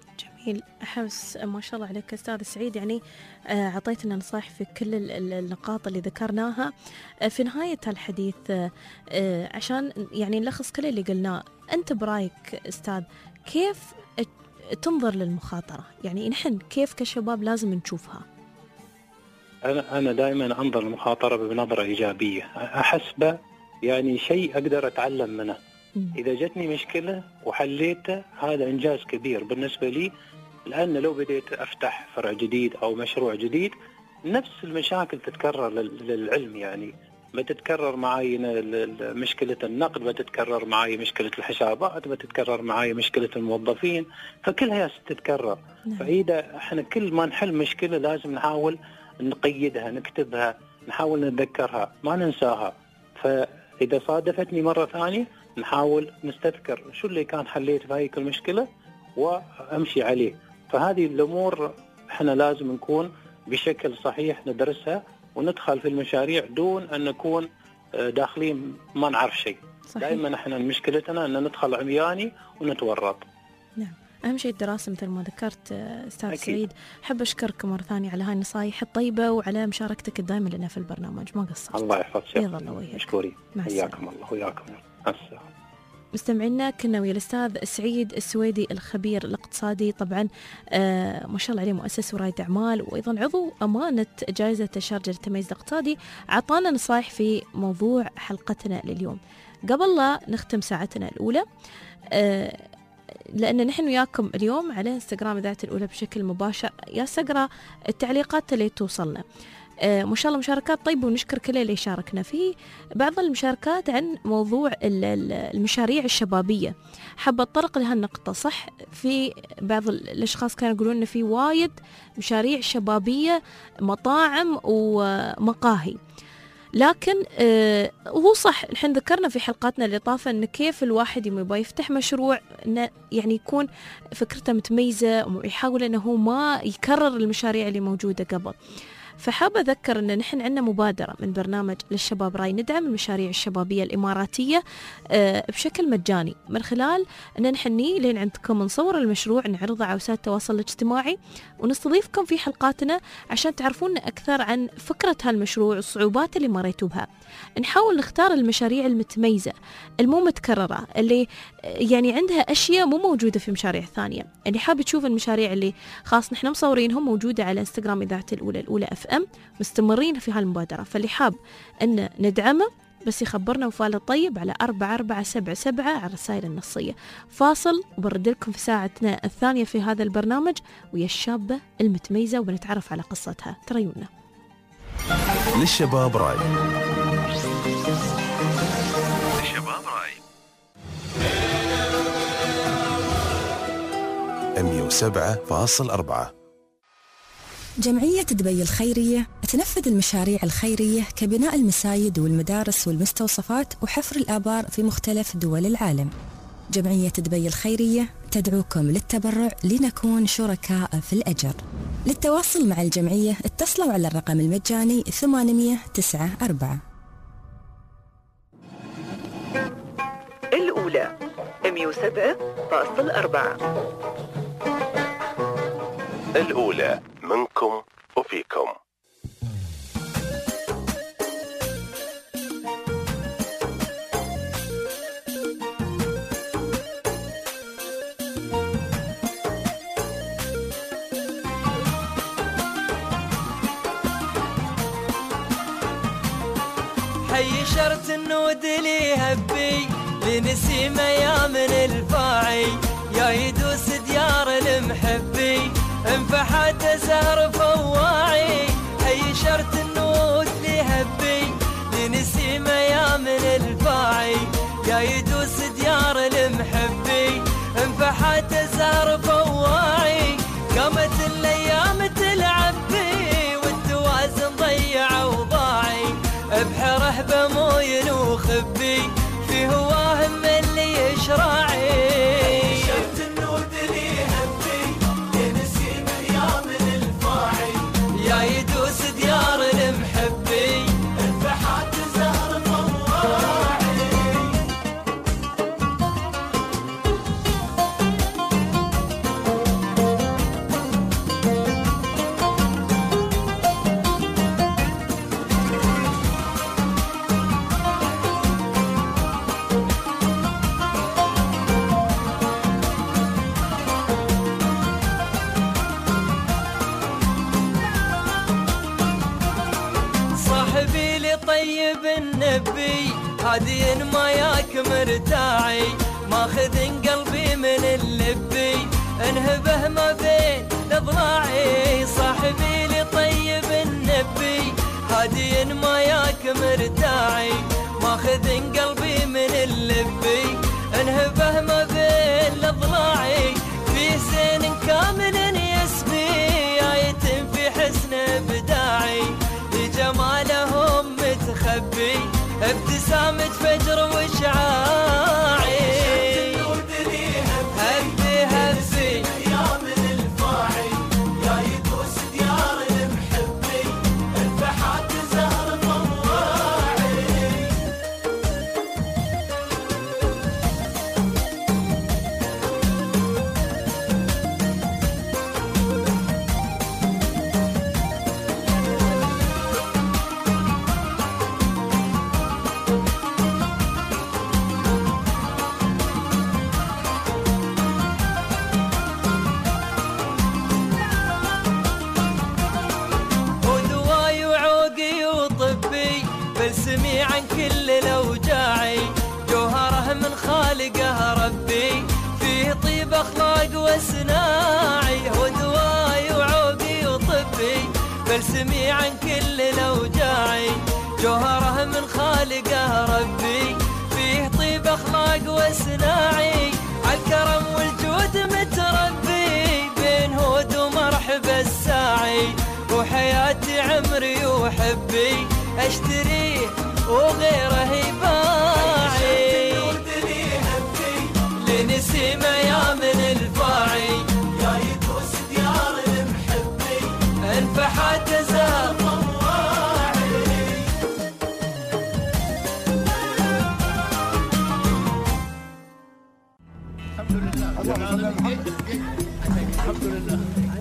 جميل. أحس ما شاء الله عليك أستاذ سعيد، يعني عطيتنا نصائح في كل النقاط اللي ذكرناها. في نهاية الحديث عشان يعني نلخص كل اللي قلناه، أنت برأيك أستاذ كيف تنظر للمخاطرة؟ يعني نحن كيف كشباب لازم نشوفها؟ أنا دائما أنظر للمخاطرة بنظرة إيجابية، أحسبه يعني شيء أقدر أتعلم منه. إذا جتني مشكلة وحليتها هذا إنجاز كبير بالنسبة لي، لأن لو بديت أفتح فرع جديد أو مشروع جديد نفس المشاكل تتكرر للعلم، يعني ما تتكرر معي مشكلة النقد، ما تتكرر معي مشكلة الحسابات، ما تتكرر معي مشكلة الموظفين، فكلها تتكرر. فإذا احنا كل ما نحل مشكلة لازم نحاول نقيدها، نكتبها، نحاول نتذكرها، ما ننساها. فإذا صادفتني مرة ثانية نحاول نستذكر شو اللي كان حليت في هاي المشكلة وأمشي عليه. فهذه الأمور احنا لازم نكون بشكل صحيح ندرسها وندخل في المشاريع دون أن نكون داخلين ما نعرف شيء. دائما احنا مشكلتنا أن ندخل عمياني ونتورط. نعم، أهم شيء الدراسة مثل ما ذكرت أستاذ سعيد. حب أشكرك مرة ثانية على هاي النصائح الطيبة وعلى مشاركتك الدائمة لنا في البرنامج، ما قصرت. الله يحفظك. يلا الله وياك. مشكورين. حياكم الله وياكم. السلام. مستمعينا كنا ويا الأستاذ سعيد السويدي الخبير الاقتصادي، طبعا ما شاء الله عليه مؤسس ورائد أعمال وأيضا عضو أمانة جائزة الشارجة للتميز الاقتصادي، عطانا نصائح في موضوع حلقتنا لليوم. قبل لا نختم ساعتنا الأولى، لأن نحن وياكم اليوم على انستغرام إذاعة الأولى بشكل مباشر، يا سقرا التعليقات اللي توصلنا. ما شاء الله مشاركات طيبة، ونشكر كل اللي شاركنا فيه. بعض المشاركات عن موضوع المشاريع الشبابية، حابة أتطرق لها النقطة. صح، في بعض الأشخاص كانوا يقولون إن في وايد مشاريع شبابية، مطاعم ومقاهي، لكن هو صح، الحين ذكرنا في حلقاتنا اللي طافة إن كيف الواحد يبغى يفتح مشروع إنه يعني يكون فكرته متميزة ويحاول إنه هو ما يكرر المشاريع اللي موجودة قبل. فحابة أذكر أن نحن عندنا مبادرة من برنامج للشباب راي ندعم المشاريع الشبابية الإماراتية بشكل مجاني، من خلال أن نحن لين عندكم نصور المشروع، نعرضه على وسائل التواصل الاجتماعي، ونستضيفكم في حلقاتنا عشان تعرفون أكثر عن فكرة هالمشروع، الصعوبات اللي مريتوا بها. نحاول نختار المشاريع المتميزة المو متكررة، اللي يعني عندها أشياء مو موجودة في مشاريع ثانية. اللي حاب تشوف المشاريع اللي خاص نحن مصورينهم موجودة على انستغرام إذاعة الأولى FM، مستمرين في هالمبادرة. فاللي حاب أن ندعمه بس يخبرنا وفاله طيب على 4477 على الرسائل النصية. فاصل وبرد لكم في ساعتنا الثانية في هذا البرنامج ويا الشابة المتميزة، وبنتعرف على قصتها. تريونا للشباب راي. للشباب راي 107.4. جمعية دبي الخيرية تنفذ المشاريع الخيرية كبناء المساجد والمدارس والمستوصفات وحفر الآبار في مختلف دول العالم. جمعية دبي الخيرية تدعوكم للتبرع لنكون شركاء في الأجر. للتواصل مع الجمعية اتصلوا على الرقم المجاني 894. الأولى 107.4. الأولى منكم وفيكم. حي شرط النود لي هبي لنسيم يا من الفاعي، يا يدوس ديار المحبي انفحت زهر فواعي. حي شرط النود لي هبي لنسيم يا من الفاعي، يا يدوس ديار المحبي انفحت زهر فواعي. قامت الايام تلعب بي والتوازن ضيع وضاعي، بحره بموين وخبي في هواه من اللي يشراعي. شفت النود لي هبي لنسيم يا من الفاعي، يا يدوس ديار المحبي انفحات زهر فواعي. طيب النبي هادي ما ياك مرتاعي ماخذ قلبي من اللبي انهبه ما بين اضلاعي صاحبي لي طيب النبي هادي ما ياك مرتاعي ماخذ قلبي من اللبي انهبه ما بين اضلاعي في زين كامل يسمي يتم في حسن ابداعي لجمالهم متخبي ابتسامة فجر وشعاعي هبي هبي يا من الفاعي يا يدوس ديار المحبي الفحات زهر طواعي بلسمي عن كل الأوجاعي جوهره من خالقه ربي فيه طيب أخلاق وصناعي ودواي وعوقي وطبي بلسمي عن كل الأوجاعي جوهره من خالقه ربي فيه طيب أخلاق وصناعي عالكرم والجود متربي بين هود ومرحب الساعي وحياتي عمري وحبي اشتريه وغيره يباعي لنسيمة يا من الفاعي يا يدوس ديار المحبي انفحات زهر طواعي الحمد لله الحمد لله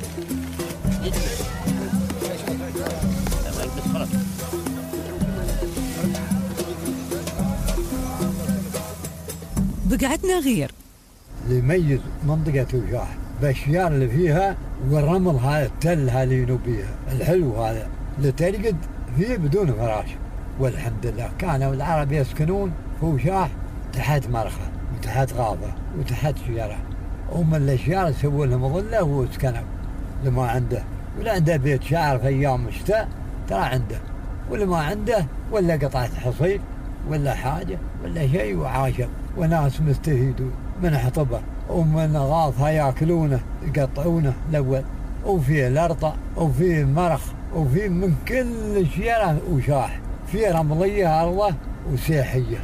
بقعدنا غير اللي يميز منطقة وشاح بالاشياء اللي فيها والرمل هذا التل هذا ينوبيها الحلو هذا اللي ترقد فيه بدون فراش والحمد لله كانوا العرب يسكنون في وشاح تحت مرخى وتحت غابة وتحت شجرة ومن الاشياء اللي سووا لهم ظله وسكنوا اللي ما عنده ولا عنده بيت شعر في ايام الشتاء ترى عنده واللي ما عنده ولا قطعة حصير ولا حاجة ولا شيء وعاشر وناس مستفيدون من حطبه ومن غاثها ياكلونه يقطعونه الاول وفيه الارطة وفيه مرخ وفيه من كل شيء وشاح فيه رمليه ارضه وسيحيه.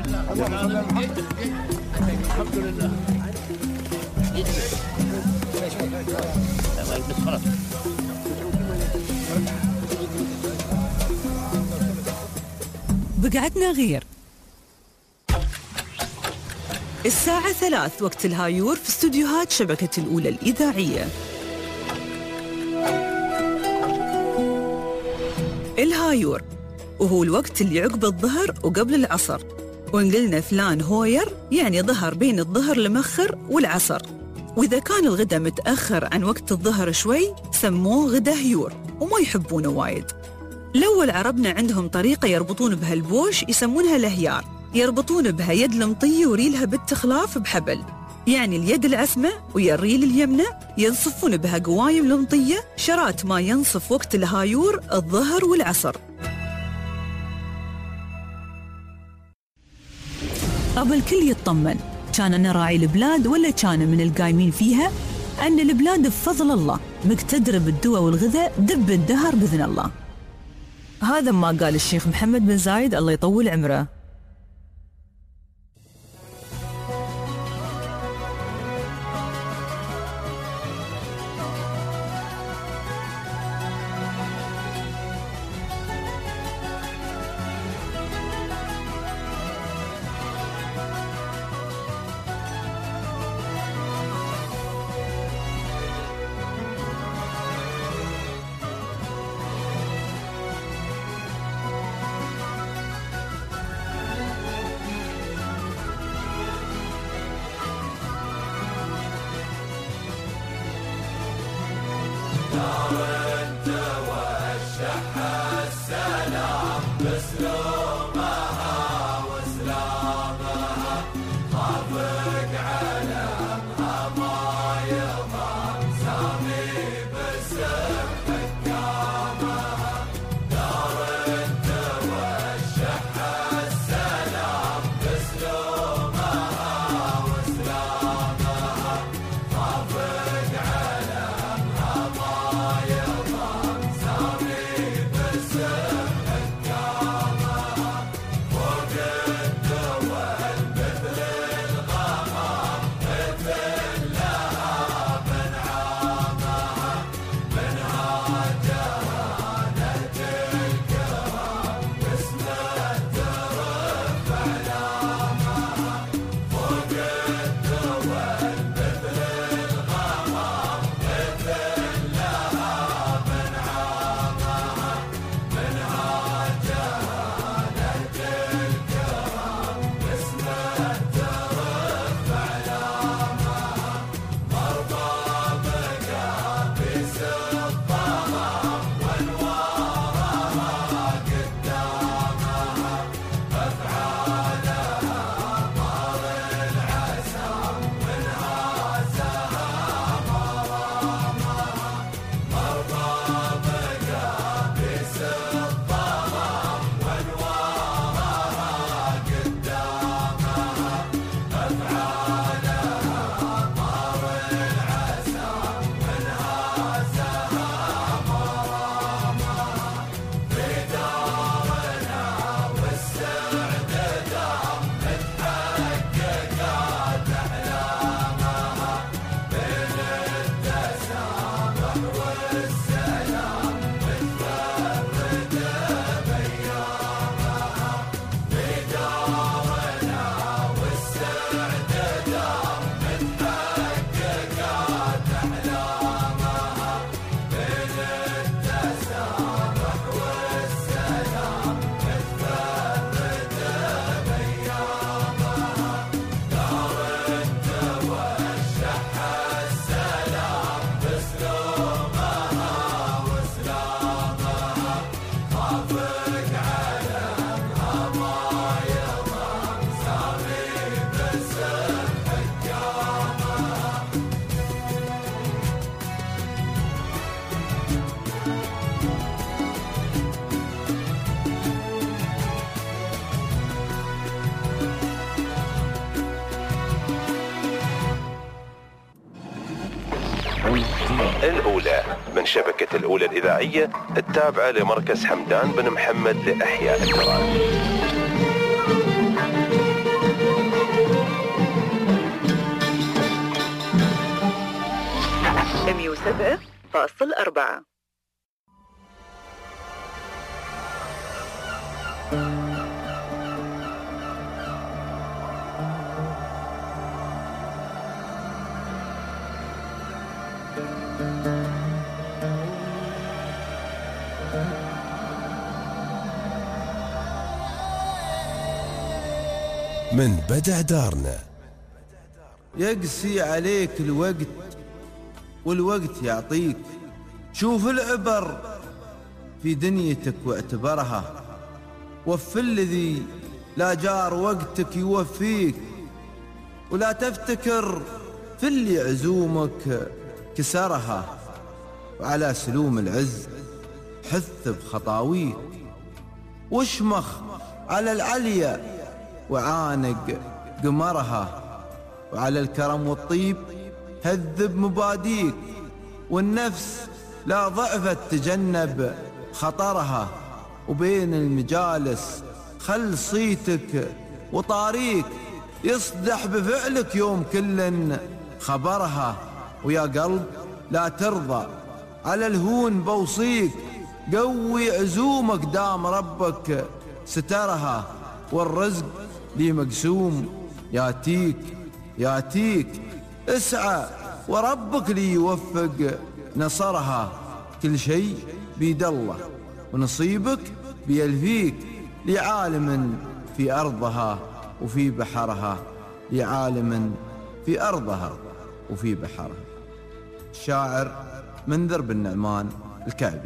الحمد لله بقعدنا غير الساعة 3 وقت الهايور في استوديوهات شبكة الأولى الإذاعية. الهايور وهو الوقت اللي عقب الظهر وقبل العصر، وإن قلنا فلان هوير يعني ظهر بين الظهر المخر والعصر، وإذا كان الغدا متأخر عن وقت الظهر شوي سموه غدا هيور وما يحبونه وايد. الأول عربنا عندهم طريقة يربطون بها البوش يسمونها الهيار، يربطون بها يد المطية وريلها بالتخلاف بحبل، يعني اليد العسمة ويا الريل اليمنى ينصفون بها قوايم المطية شرات ما ينصف وقت الهايور الظهر والعصر. قبل كل يطمن كان أنا راعي البلاد ولا كان من القايمين فيها، أن البلاد بفضل الله مقتدرة بالدواء والغذاء دب الدهر بإذن الله. هذا ما قال الشيخ محمد بن زايد الله يطول عمره. انت والشح السلام بسلام الأولى من شبكة الأولى الإذاعية التابعة لمركز حمدان بن محمد لإحياء التراث. .4 من بدع دارنا. يقسي عليك الوقت والوقت يعطيك، شوف العبر في دنيتك واعتبرها، وفي الذي لا جار وقتك يوفيك، ولا تفتكر في اللي عزومك كسرها، وعلى سلوم العز حث بخطاويك، واشمخ على العليا وعانق قمرها، وعلى الكرم والطيب هذب مباديك، والنفس لا ضعفت تجنب خطرها، وبين المجالس خل صيتك وطاريك يصدح بفعلك يوم كل خبرها، ويا قلب لا ترضى على الهون بوصيك، قوي عزومك دام ربك سترها، والرزق لي مقسوم ياتيك اسعى وربك لي يوفق نصرها، كل شيء بيد الله ونصيبك بيلفيك، لعالم في أرضها وفي بحرها، لعالم في أرضها وفي بحرها. الشاعر منذر بن نعمان الكعبي.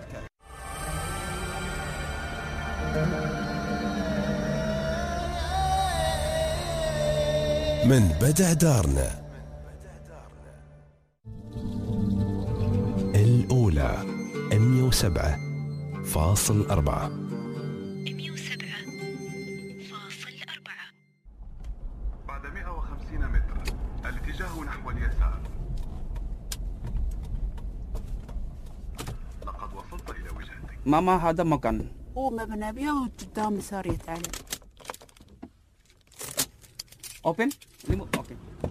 من بدع دارنا. الأولى 107.4. بعد 150 متر الاتجاه نحو اليسار. لقد وصلت إلى وجهتك. ماما هذا مكان. هو مبنى أبيض وقدام يسار يتعلم. Open? Okay.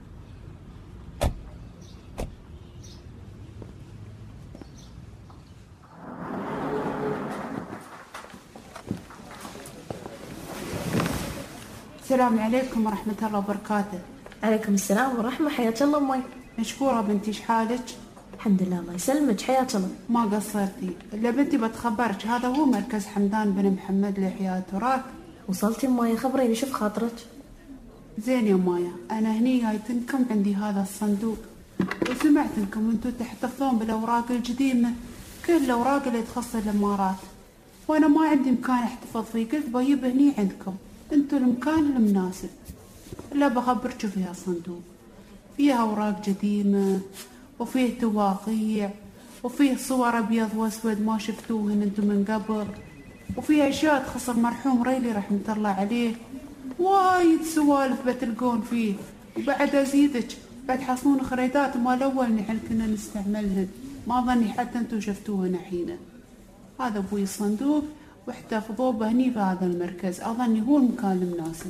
السلام عليكم ورحمة الله وبركاته. عليكم السلام ورحمة. حياك الله أمي. مشكورة بنتي، شحالك؟ الحمد لله الله يسلمك. حياك الله. ما قصرتي. إلا بنتي بتخبرك، هذا هو مركز حمدان بن محمد لإحياء التراث. وصلتي أمي؟ خبريني شوف خاطرك. زين يا مايا، أنا هني جايتنكم عندي هذا الصندوق، وسمعت انكم انتو تحتفظون بالأوراق القديمة، كل الأوراق اللي تخص الإمارات، وأنا ما عندي مكان احتفظ فيه، قلت بجيب هني عندكم، انتو المكان المناسب. إلا بخبرك فيها صندوق، فيها أوراق قديمة، وفيه تواقيع، وفيه صور أبيض وأسود ما شفتوهن انتو من قبل، وفيه أشياء تخص المرحوم ريلي رحمة الله عليه، وايد سوالف بتلقون فيه. وبعد أزيدك بعد حصلون خريطات مال أول نحن كنا نستعملهن، ما ظني حتى انتو شفتوهن الحين. هذا أبوي الصندوق واحتفظوه بهني في هذا المركز، أظني هو المكان المناسب.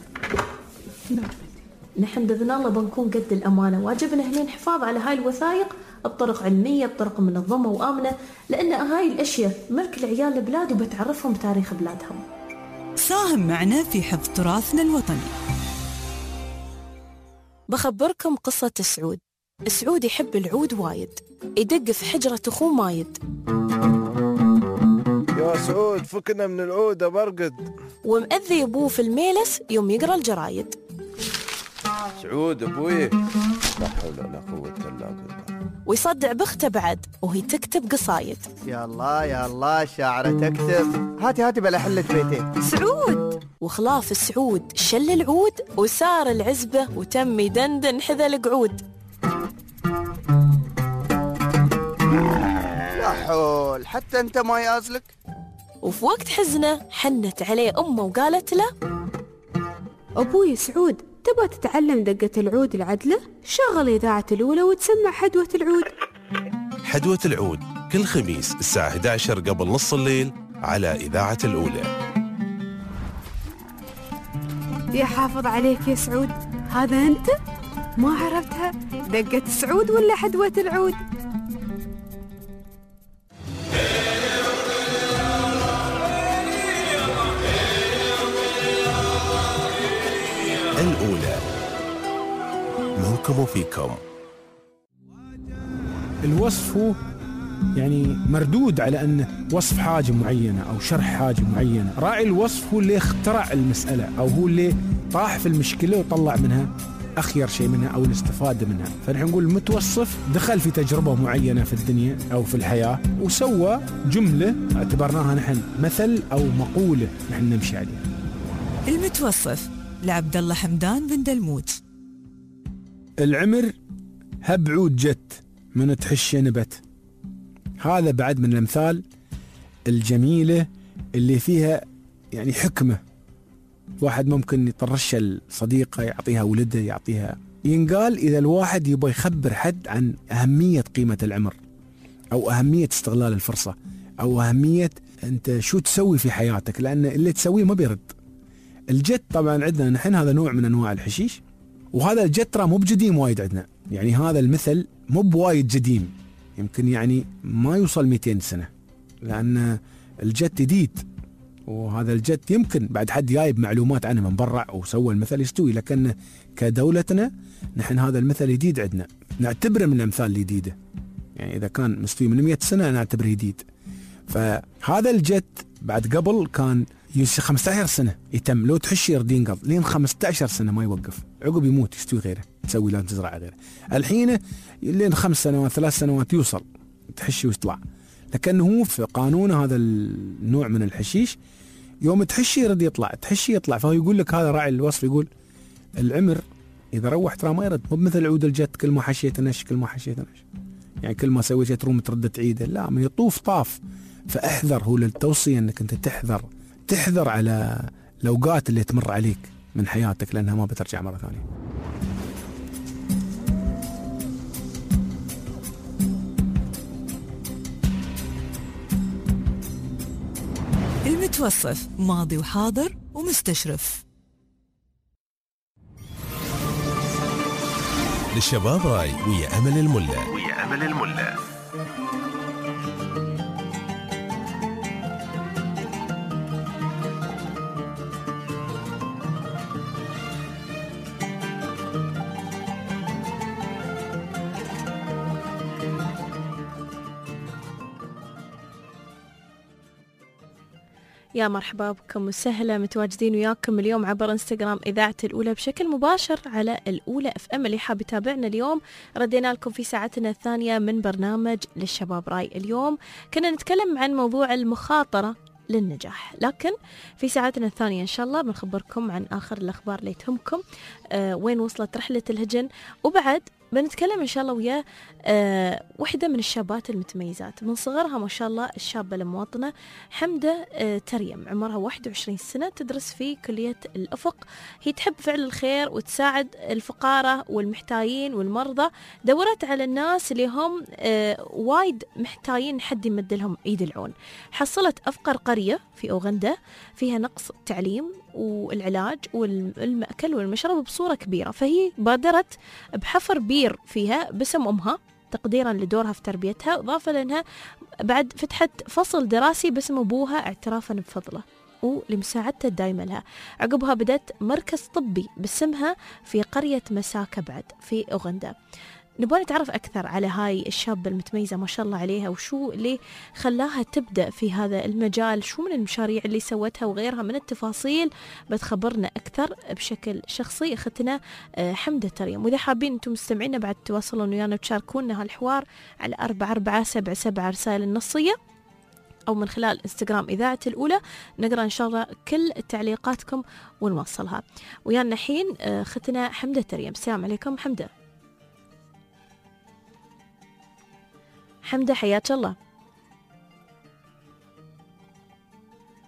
نحن بإذن الله بنكون قد الأمانة، واجبنا هنا الحفاظ على هاي الوثائق بطرق علمية، بطرق منظمة وآمنة، لأن هاي الأشياء ملك العيال البلاد وبتعرفهم بتاريخ بلادهم. ساهم معنا في حفظ تراثنا الوطني. بخبركم قصة سعود. سعود يحب العود وايد، يدق في حجرة أخوه مايد. يا سعود فكنا من العود برقد. ومأذي أبوه في الميلس يوم يقرأ الجرايد. سعود أبوي لا حول ولا قوة إلا بالله. ويصدع بخته بعد وهي تكتب قصايد. يا الله يا الله الشاعرة تكتب. هاتي بلا حلة بيتين. سعود وخلاف سعود شل العود وسار العزبة وتم يدندن حذا القعود. لا حول، حتى انت ما يازلك. وفي وقت حزنه حنت عليه أمه وقالت له: أبوي سعود، تبغى تتعلم دقة العود العدلة؟ شغل إذاعة الأولى وتسمع حدوة العود. حدوة العود كل خميس الساعة 11 قبل نص الليل على إذاعة الأولى. يا حافظ عليك يا سعود، هذا أنت؟ ما عرفتها؟ دقة سعود ولا حدوة العود؟ الأولى منكم وفيكم. الوصف هو يعني مردود على أنه وصف حاجة معينة أو شرح حاجة معينة. راعي الوصف هو اللي اخترع المسألة أو هو اللي طاح في المشكلة وطلع منها أخير شيء منها أو الاستفادة منها. فنحن نقول المتوصف دخل في تجربة معينة في الدنيا أو في الحياة وسوى جملة اعتبرناها نحن مثل أو مقولة نحن نمشي عليها. المتوصف لعبد الله حمدان بن دلموت. العمر هب عود جت من تحش نبت. هذا بعد من الأمثال الجميلة اللي فيها يعني حكمة. واحد ممكن يطرش الصديقة يعطيها ولده يعطيها. ينقال إذا الواحد يبغى يخبر حد عن أهمية قيمة العمر أو أهمية استغلال الفرصة أو أهمية أنت شو تسوي في حياتك، لأن اللي تسويه ما بيرد. الجت طبعا عندنا نحن هذا نوع من أنواع الحشيش، وهذا الجت ترى مو بجديم وايد عندنا، يعني هذا المثل مو بوايد جديم، يمكن يعني ما يوصل 200 سنة، لأن الجت جديد. وهذا الجت يمكن بعد حد جايب معلومات عنه من برا وسوى المثل يستوي، لكن كدولتنا نحن هذا المثل جديد عندنا، نعتبره من الأمثال الجديدة. يعني إذا كان مستوي من 100 سنة نعتبره جديد. فهذا الجت بعد قبل كان 15 سنة يتم، لو تحشي يرد ينقض لين 15 سنة ما يوقف، عقب يموت يستوي غيره، تسوي لون تزرع غيره. الحين لين 5 سنوات 3 سنوات يوصل تحشي ويطلع. لكن هو في قانون هذا النوع من الحشيش يوم تحشي يرد يطلع، تحشي يطلع. فهو يقول لك هذا راعي الوصف يقول العمر إذا روح ترى ما يرد، مو مثل عود الجت كل ما حشيت نش كل ما حشيت نش، يعني كل ما سويت تروم ترد تعيده، لا من يطوف طاف. فاحذر، هو للتوصية انك انت تحذر على الأوقات اللي تمر عليك من حياتك، لأنها ما بترجع مرة ثانية. المتوصف ماضي وحاضر ومستشرف. للشباب راي ويا أمل الملا. يا مرحبا بكم وسهلا، متواجدين وياكم اليوم عبر انستغرام إذاعة الأولى بشكل مباشر على الأولى FM. اللي حاب يتابعنا اليوم ردينا لكم في ساعتنا الثانية من برنامج للشباب راي. اليوم كنا نتكلم عن موضوع المخاطرة للنجاح، لكن في ساعتنا الثانية إن شاء الله بنخبركم عن آخر الأخبار اللي تهمكم، وين وصلت رحلة الهجن، وبعد بنتكلم إن شاء الله ويا وحدة من الشابات المتميزات من صغرها ما شاء الله، الشابة المواطنة حمدة تريم، عمرها 21 سنة، تدرس في كلية الأفق. هي تحب فعل الخير وتساعد الفقراء والمحتاجين والمرضى. دورت على الناس اللي هم وايد محتاجين حد يمد لهم ايد العون. حصلت أفقر قرية في أوغندا فيها نقص تعليم والعلاج والمأكل والمشرب بصورة كبيرة، فهي بادرت بحفر بير فيها باسم أمها تقديرا لدورها في تربيتها، إضافة لأنها بعد فتحت فصل دراسي باسم أبوها اعترافا بفضله ولمساعدته الدائمة لها. عقبها بدأت مركز طبي باسمها في قرية مساكة بعد في أوغندا. نبغى نتعرف أكثر على هاي الشابة المتميزة ما شاء الله عليها، وشو اللي خلاها تبدأ في هذا المجال، شو من المشاريع اللي سوتها وغيرها من التفاصيل. بتخبرنا أكثر بشكل شخصي أختنا حمدة تريم. وإذا حابين أنتم مستمعين بعد تواصلون ويانا وتشاركونا هالحوار على 4477 رسائل النصية أو من خلال انستغرام إذاعة الأولى، نقرأ إن شاء الله كل تعليقاتكم ونوصلها. ويانا الحين أختنا حمدة تريم. السلام عليكم حمدة. حمدة حياك الله.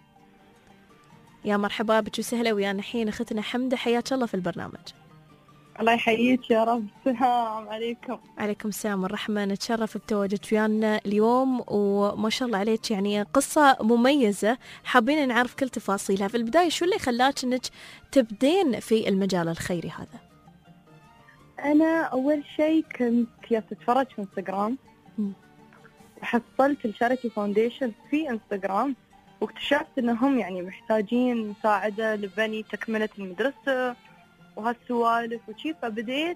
يا مرحبا بك وسهلا، ويانا الحين اختنا حمدة، حياك الله في البرنامج. الله يحييك يا رب. السلام عليكم. عليكم السلام والرحمة. نتشرف بتواجدك ويانا اليوم، وما شاء الله عليك يعني قصة مميزة حابين نعرف كل تفاصيلها. في البداية شو اللي خلاك انك تبدين في المجال الخيري هذا؟ أنا أول شيء كنت أتفرج في انستغرام، وحصلت الشاريتي فاونديشن في انستغرام، واكتشفت انهم يعني محتاجين مساعدة لبني تكملة المدرسة وهالسوالف وشي. فبديت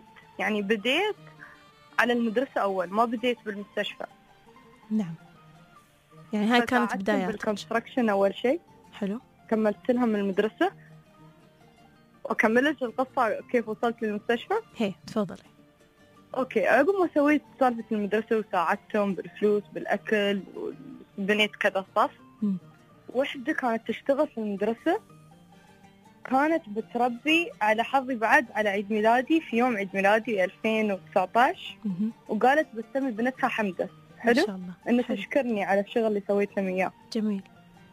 على المدرسة أول، ما بديت بالمستشفى. نعم، يعني هاي كانت بداية بالكونستراكشن أول شيء. حلو. كملت لهم المدرسة وكملت القصة كيف وصلت للمستشفى. هي تفضلي. أوكي، عقب ما سويت سالفة المدرسة وساعدتهم بالفلوس بالأكل وبنيت كذا صف، وحدة كانت تشتغل في المدرسة كانت بتربي على حظي بعد على عيد ميلادي، في يوم عيد ميلادي 2019، وقالت بتسمي بنتها حمدة. حلو. ما شاء الله. إنه تشكرني على الشغل اللي سويت لهم إياه. جميل.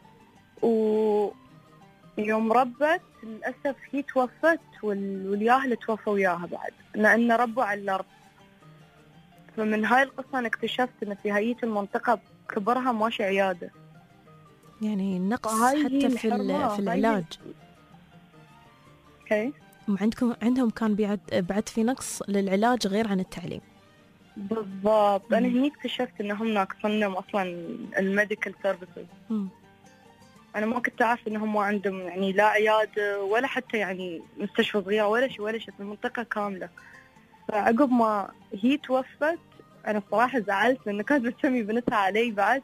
ويوم ربت للأسف هي توفت والياه اللي توفى وياها بعد، لأن ربوا على الأرض. فمن هاي القصة أنا اكتشفت إن في هيئة المنطقة كبرها ماشي عيادة، يعني نقص حتى في العلاج. اوكي. عندهم كان بعد في نقص للعلاج غير عن التعليم. بالضبط. انا هني اكتشفت انهم ناقصنهم اصلا الميديكال سيرفيسز. انا ما كنت اعرف انهم ما عندهم يعني لا عياده ولا حتى يعني مستشفى صغيره ولا شيء في المنطقه كامله. فعقب ما هي توفت انا صراحه زعلت لان كانت بتسمي بنتها علي بعد.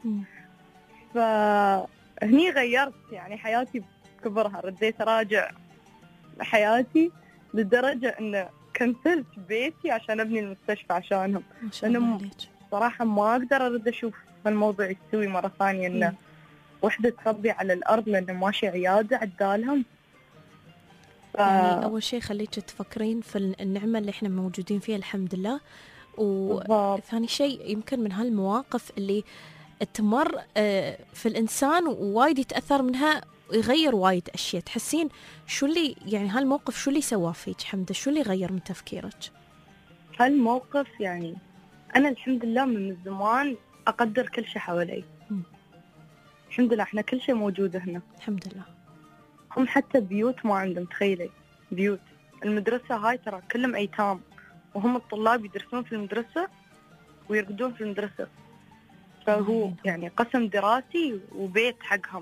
فهني غيرت يعني حياتي بكبرها، رديت اراجع حياتي لدرجة إن كنسلت بيتي عشان أبني المستشفى عشانهم. لأنه صراحة ما أقدر أرد أشوف هالموضوع يستوي مرة ثانية، إنه وحدة تربي على الأرض لأنه ماشي عيادة عدالهم. يعني أول شيء خليك تفكرين في النعمة اللي إحنا موجودين فيها الحمد لله، وثاني شيء يمكن من هالمواقف اللي تمر في الإنسان وايد يتأثر منها ويغير وايد أشياء. تحسين شو اللي يعني هالموقف شو اللي سواه فيك حمدة؟ شو اللي غير من تفكيرك؟ هالموقف يعني أنا الحمد لله من زمان أقدر كل شيء حوالي. الحمد لله إحنا كل شيء موجود هنا الحمد لله. هم حتى بيوت ما عندهم، تخيلي بيوت. المدرسة هاي ترى كلهم أيتام، وهم الطلاب يدرسون في المدرسة ويرقدون في المدرسة، فهو يعني قسم دراسي وبيت حقهم.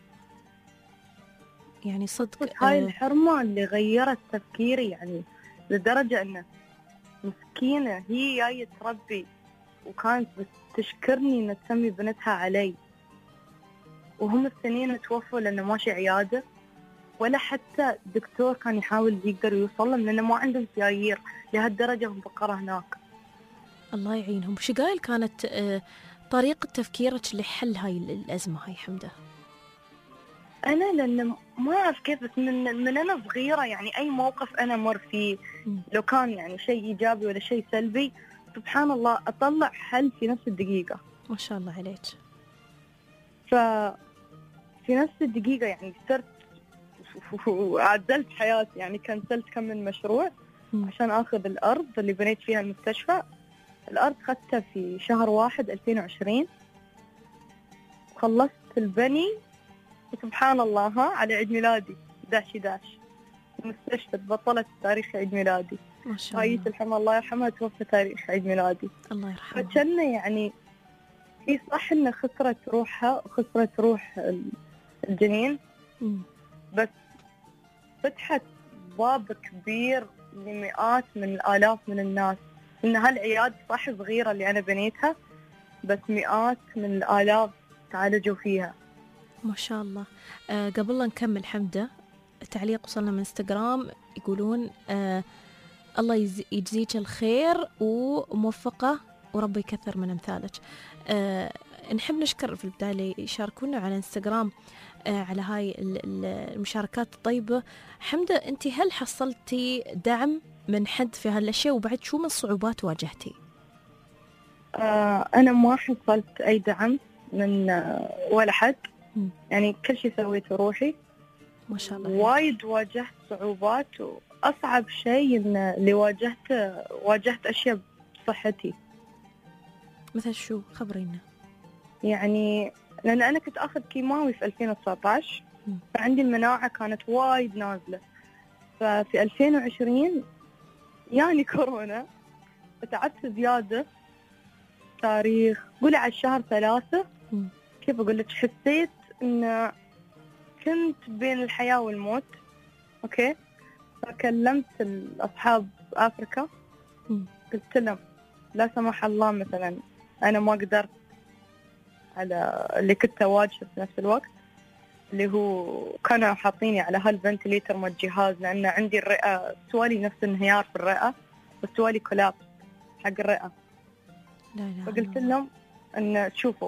يعني صدق هاي الحرمة اللي غيرت تفكيري، يعني لدرجة أنه مسكينة هي جاية تربي وكانت بتشكرني أن تسمي بنتها علي، وهم السنين توفوا لأنه ماشي عيادة ولا حتى دكتور كان يحاول يقدر يوصلهم لأنه ما عندهم سيايير، لهالدرجة هم فقرة هناك. الله يعينهم. شقايل كانت طريقة تفكيرك لحل هاي الأزمة هاي حمدة؟ أنا لأن ما أعرف كيف، بس من أنا صغيرة يعني أي موقف أنا مر فيه لو كان يعني شيء إيجابي ولا شيء سلبي سبحان الله أطلع حل في نفس الدقيقة. ما شاء الله عليك. ففي نفس الدقيقة يعني صرت وعدلت حياتي، يعني كنسلت كم من مشروع عشان أخذ الأرض اللي بنيت فيها المستشفى. الأرض خدتها في شهر 1 2020 وخلصت البني سبحان الله على عيد ميلادي 11/11 المستشفى تبطلت تاريخ عيد ميلادي. ما شاء الله. رئيس الحمى الله يرحمها توفى تاريخ عيد ميلادي. الله يرحمها. فكنا يعني هي صح إنها خسرت روحها وخسرت روح الجنين، بس فتحت باب كبير لمئات من الآلاف من الناس. إن هالعيادة صح صغيرة اللي أنا بنيتها، بس مئات من الآلاف تعالجوا فيها. ما شاء الله. قبل لا نكمل حمدة، تعليق وصلنا من انستغرام يقولون الله يجزيك الخير وموفقة وربي يكثر من أمثالك. نحب نشكر في البداية اللي يشاركونا على انستغرام على هاي المشاركات الطيبة. حمدة، أنت هل حصلتي دعم من حد في هالأشياء، وبعد شو من صعوبات واجهتي؟ أنا ما حصلت أي دعم من ولا حد، يعني كل شيء سويته روحي. ما شاء الله. وايد واجهت صعوبات أصعب شيء إن اللي واجهت أشياء بصحتي. مثل شو؟ خبرينا. يعني لأن أنا كنت أخذ كيماوي في 2019 فعندي المناعة كانت وايد نازلة. ففي 2020 يعني كورونا فتعبت زيادة. تاريخ قولي على الشهر 3 كيف أقول لك، حسيت إن كنت بين الحياة والموت. أوكي، فكلمت الأصحاب أفريقيا قلت لهم لا سمح الله مثلا أنا ما قدرت على اللي كنت أواجهه في نفس الوقت، اللي هو كانوا حاطيني على هالفنتليتر من الجهاز لأن عندي الرئة سوالي نفس انهيار في الرئة وسوالي كولابس حق الرئة. فقلت لهم أن شوفوا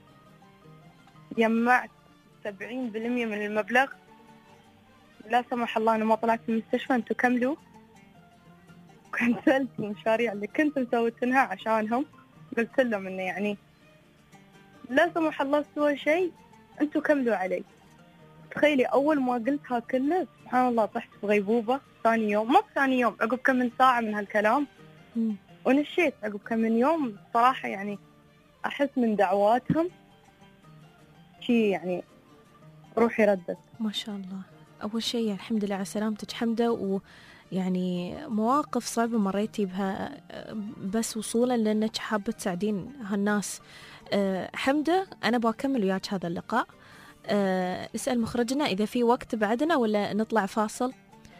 جمعت 70% من المبلغ، لا سمح الله أنا ما طلعت من المستشفى، أنتوا كملوا. كنسلت المشاريع اللي كنت مسويتنها عشانهم. قلت لهم إنه يعني لا سمح الله سوى شيء أنتوا كملوا علي. تخيلي أول ما قلتها كله سبحان الله طحت في غيبوبة. ثاني يوم، ما ثاني يوم، عقب كم من ساعة من هالكلام ونشيت. عقب كم من يوم صراحة يعني أحس من دعواتهم شيء يعني روحي ردت. ما شاء الله. أول شيء الحمد لله على سلامتك حمدة، ويعني مواقف صعبة مريتي بها بس وصولا لأنك حابة تساعدين هالناس. حمدة أنا بكمل وياك هذا اللقاء. اسأل مخرجنا إذا في وقت بعدنا ولا نطلع فاصل.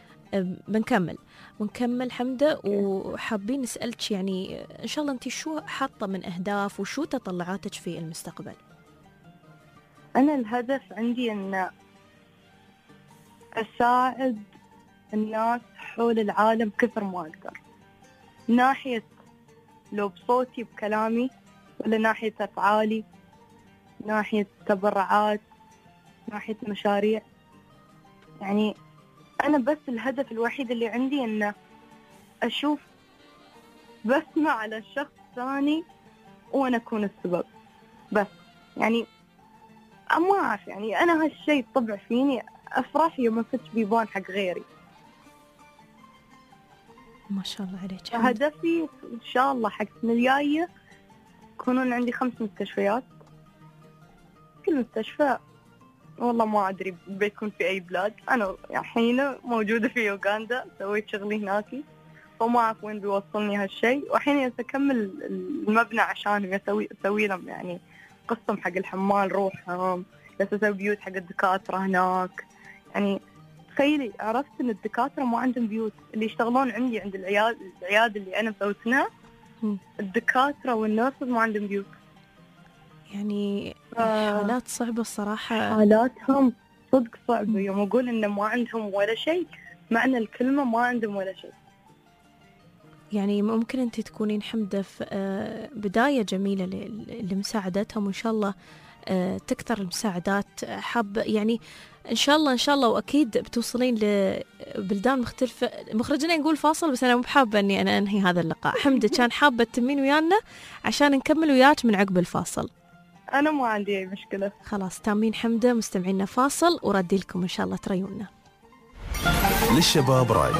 بنكمل حمدة، وحابين نسألك يعني إن شاء الله أنت شو حاطة من أهداف وشو تطلعاتك في المستقبل؟ أنا الهدف عندي أن أساعد الناس حول العالم كثر ما أقدر، ناحية لو بصوتي بكلامي ولا ناحية أفعالي، ناحية تبرعات، ناحية مشاريع. يعني أنا بس الهدف الوحيد اللي عندي أن أشوف بسمع على شخص ثاني وأنا أكون السبب. بس يعني ما أعرف، يعني أنا هالشيء طبع فيني، أفرح يوم أفتش بيبان حق غيري. ما شاء الله عليك. هدفي إن شاء الله حق السنة الجاية يكونون عندي 5 مستشفيات. كل مستشفى والله ما أدري بيكون في أي بلاد. أنا الحين موجودة في يوغندا، سويت شغلي هناك فما أعرف وين بيوصلني هالشيء. وحين أكمل المبنى عشانهم، أسوي لهم يعني قسم حق الحمال روحهم، أسوي بيوت حق الدكاترة هناك. يعني تخيلي عرفت إن الدكاترة ما عندهم بيوت، اللي يشتغلون عندي عند العيادة اللي أنا مسويتها الدكاترة والناصر ما عندهم بيوت. يعني حالات صعبة الصراحة، حالاتهم صدق صعبة. يوم أقول إن ما عندهم ولا شيء، معنى الكلمة ما عندهم ولا شيء. يعني ممكن أنت تكونين حمدة في بداية جميلة لمساعدتهم، وإن شاء الله تكثر المساعدات. حاب يعني إن شاء الله وأكيد بتوصلين لبلدان مختلفة. مخرجنا نقول فاصل، بس أنا مو بحابة أني أنا أنهي هذا اللقاء. حمدة كان حابة تتمين ويانا عشان نكمل وياك من عقب الفاصل. أنا ما عندي أي مشكلة. خلاص تامين حمدة، مستمعينا فاصل وردي لكم إن شاء الله تريونا. للشباب راي.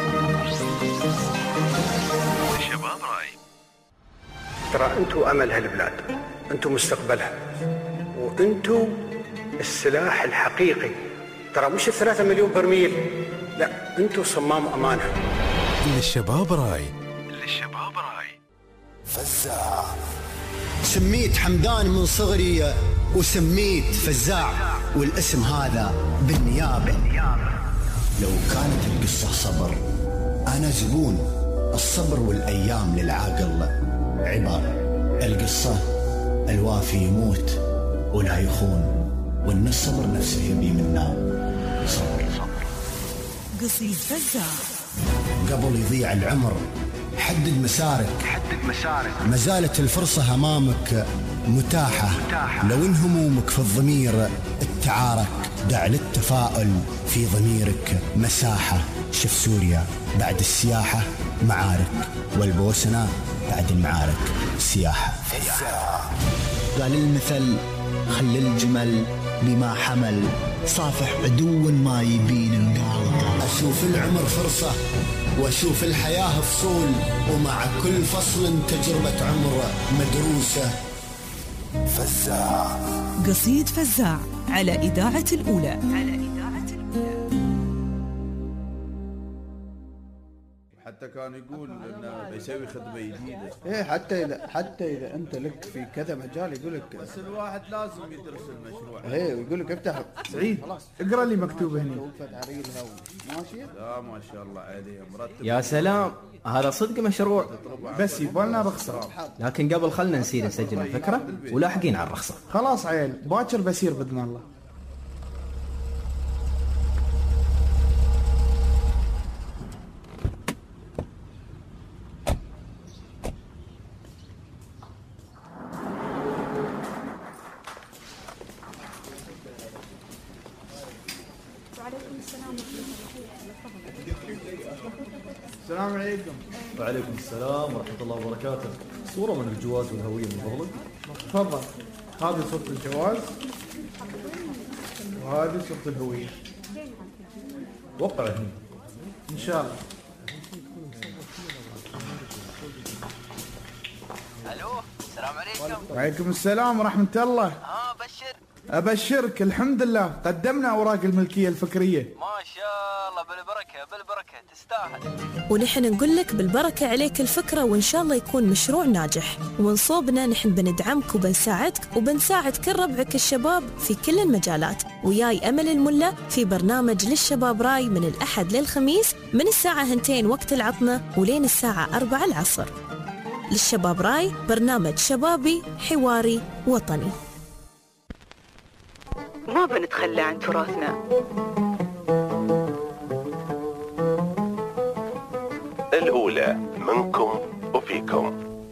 ترى أنتوا أمل هالبلاد، أنتوا مستقبلها، وأنتوا السلاح الحقيقي. ترى مش 3 مليون برميل، لا أنتوا صمام أمانها. للشباب راي. فزاع. سميت حمدان من صغري وسميت فزاع، والاسم هذا بالنيابة. لو كانت القصة صبر، أنا زبون الصبر والأيام للعاقل عبر. القصة الوافي يموت ولا يخون، وإن الصبر نفسه يبي منا صبر. قصيد فزاع. قبل يضيع العمر حدد مسارك، ما زالت الفرصة أمامك متاحة. لو إن همومك في الضمير التعارك، دع للتفاؤل في ضميرك مساحة. شف سوريا بعد السياحة معارك، والبوسنة بعد المعارك سياحة. قال المثل خلي الجمل بما حمل صافح عدو ما يبين المقاومة. أشوف العمر فرصة وأشوف الحياة فصول، ومع كل فصل تجربة عمر مدروسة. فزاع، قصيد فزاع على إذاعة الأولى. حتى كان يقول انه بيسوي خدمه جديده. ايه حتى اذا انت لك في كذا مجال يقول لك، بس الواحد لازم يدرس المشروع. ايه ويقول لك افتح. سعيد اقرا لي مكتوب هنا. ماشي. لا ما شاء الله عليه مرتب. يا سلام، هذا صدق مشروع، بس يبغالنا رخصه. لكن قبل خلنا نسير نسجل الفكره ولاحقين على الرخصه. خلاص عيل، باكر بسير باذن الله. السلام عليكم. وعليكم السلام ورحمة الله وبركاته. صورة من الجواز والهوية من فضلك. تفضل، هذه صورة الجواز وهذه صورة الهوية. وقع هنا إن شاء الله. ألو، السلام عليكم. وعليكم السلام ورحمة الله. بشر. أبشرك، الحمد لله قدمنا أوراق الملكية الفكرية. ما شاء الله، بالبركة تستاهل. ونحن نقول لك بالبركة عليك الفكرة، وإن شاء الله يكون مشروع ناجح. ومن نحن بندعمك وبنساعدك وبنساعد كل ربعك الشباب في كل المجالات. وياي أمل الملا في برنامج للشباب راي من الأحد للخميس من الساعة 2 وقت العطنة ولين الساعة 4 العصر. للشباب راي برنامج شبابي حواري وطني. ما بنتخلى عن تراثنا. الأولى منكم وفيكم.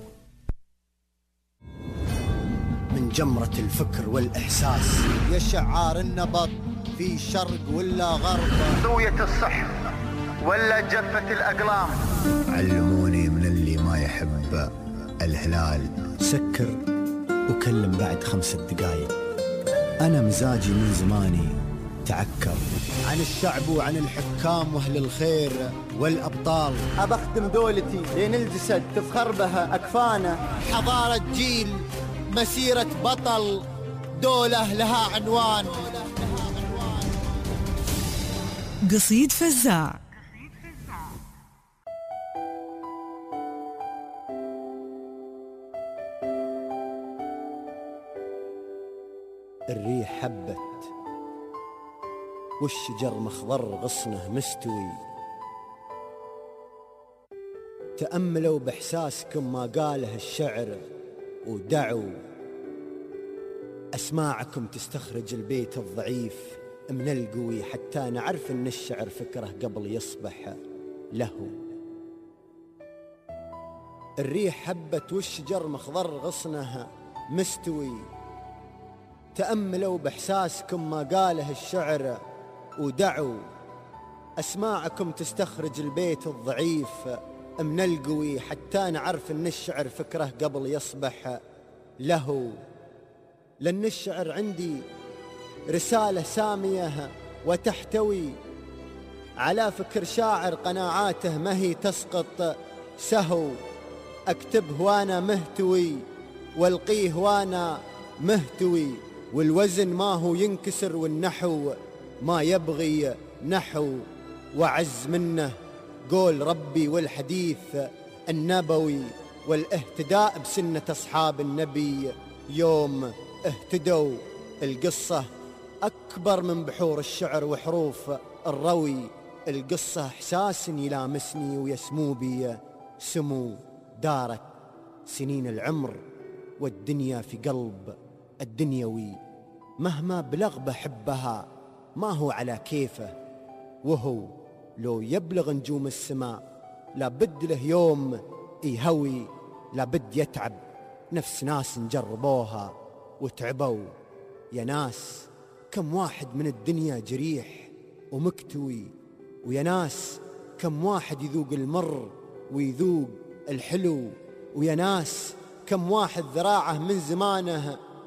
من جمرة الفكر والإحساس يا شعار النبض في شرق ولا غرب، سوية الصح ولا جفة الأقلام. علموني من اللي ما يحب الهلال سكر وكلم بعد 5 دقايق. أنا مزاجي من زماني تعكر عن الشعب وعن الحكام وأهل الخير والأبطال. أبخدم دولتي لين الجسد تفخر بها أكفانه. حضارة جيل، مسيرة بطل، دولة لها عنوان. قصيد فزاع. الريح حبت والشجر مخضر غصنه مستوي. تأملوا بإحساسكم ما قاله الشعر ودعوا أسماعكم تستخرج البيت الضعيف من القوي، حتى نعرف أن الشعر فكره قبل يصبح له. الريح حبت والشجر مخضر غصنه مستوي. تأملوا بإحساسكم ما قاله الشعر ودعوا أسماعكم تستخرج البيت الضعيف من القوي، حتى نعرف أن الشعر فكره قبل يصبح له. لأن الشعر عندي رسالة سامية وتحتوي على فكر شاعر قناعاته ما هي تسقط سهو. أكتبه وأنا مهتوي والقيه وأنا مهتوي، والوزن ما هو ينكسر والنحو ما يبغي نحو. وعز منه قول ربي والحديث النبوي والاهتداء بسنة أصحاب النبي يوم اهتدوا. القصة أكبر من بحور الشعر وحروف الروي. القصة إحساس يلامسني ويسمو بي سمو. دارت سنين العمر والدنيا في قلب الدنيوي. مهما بلغ بحبها ما هو على كيفه، وهو لو يبلغ نجوم السماء لابد له يوم يهوي. لابد يتعب نفس ناس نجربوها وتعبوا. يا ناس كم واحد من الدنيا جريح ومكتوي، ويا ناس كم واحد يذوق المر ويذوق الحلو، ويا ناس كم واحد ذراعه من زمانه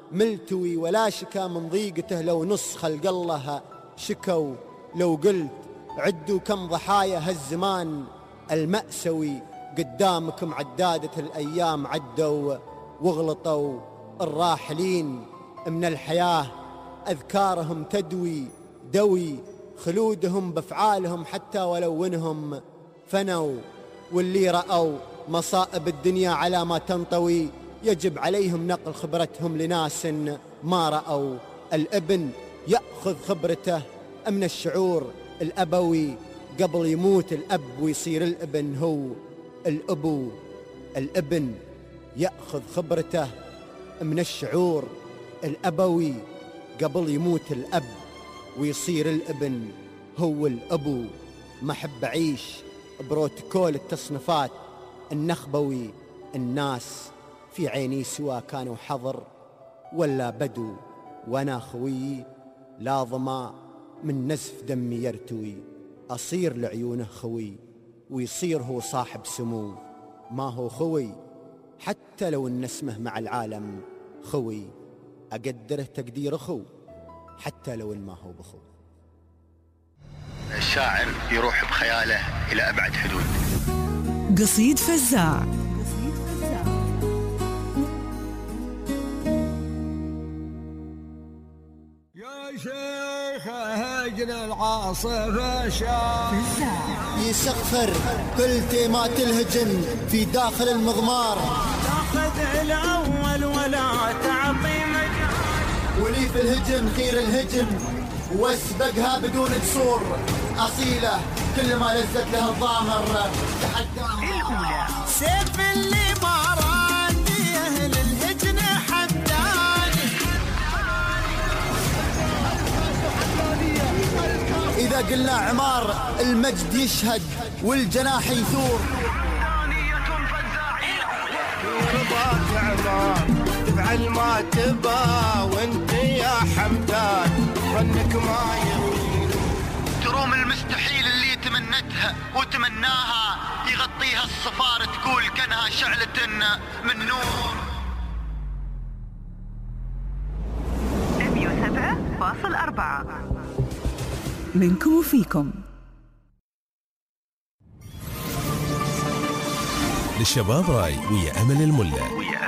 ملتوي ولا شكا من ضيقته لو نص خلق الله شكوا. لو قلت عدوا كم ضحايا هالزمان المأسوي قدامكم عدادة الأيام عدوا واغلطوا الراحلين من الحياة أذكارهم تدوي دوي خلودهم بأفعالهم حتى ولو إنهم فنوا. واللي رأوا مصائب الدنيا على ما تنطوي يجب عليهم نقل خبرتهم لناس ما رأوا. الابن يأخذ خبرته من الشعور الأبوي قبل يموت الأب ويصير الابن هو الأبو. الابن يأخذ خبرته من الشعور الأبوي قبل يموت الأب ويصير الابن هو الأبو. ما أحب أعيش بروتوكول التصنيفات النخبوي. الناس في عيني سوا كانوا حضر ولا بدو، وأنا خوي لا ظما من نزف دمي يرتوي. أصير لعيونه خوي ويصير هو صاحب سمو. ما هو خوي حتى لو إن اسمه مع العالم خوي. أقدره تقدير أخو حتى لو إن ما هو بخو. الشاعر يروح بخياله إلى أبعد حدود. قصيد فزاع. يا شيخ هجن العاصفة يسخفر كل تيمات الهجن في داخل المضمار. تاخذ الأول ولا تعطي مجال. ولي في الهجن خير الهجن واسبقها بدون قصور. أصيلة كل ما لزت لها الضامر الأولى سيف اللي باراني أهل الهجن حداني. إذا قلنا عمار المجد يشهد والجناح يثور. رضاك عمار تفعل ما تبا وانت يا حمدان ظنك ما يغير. تروم المستحيل اللي تمنتها وتمناها يغطيها الصفار تقول كانها شعلة من نور. 107.4 منكم وفيكم. للشباب راي ويا أمل الملا.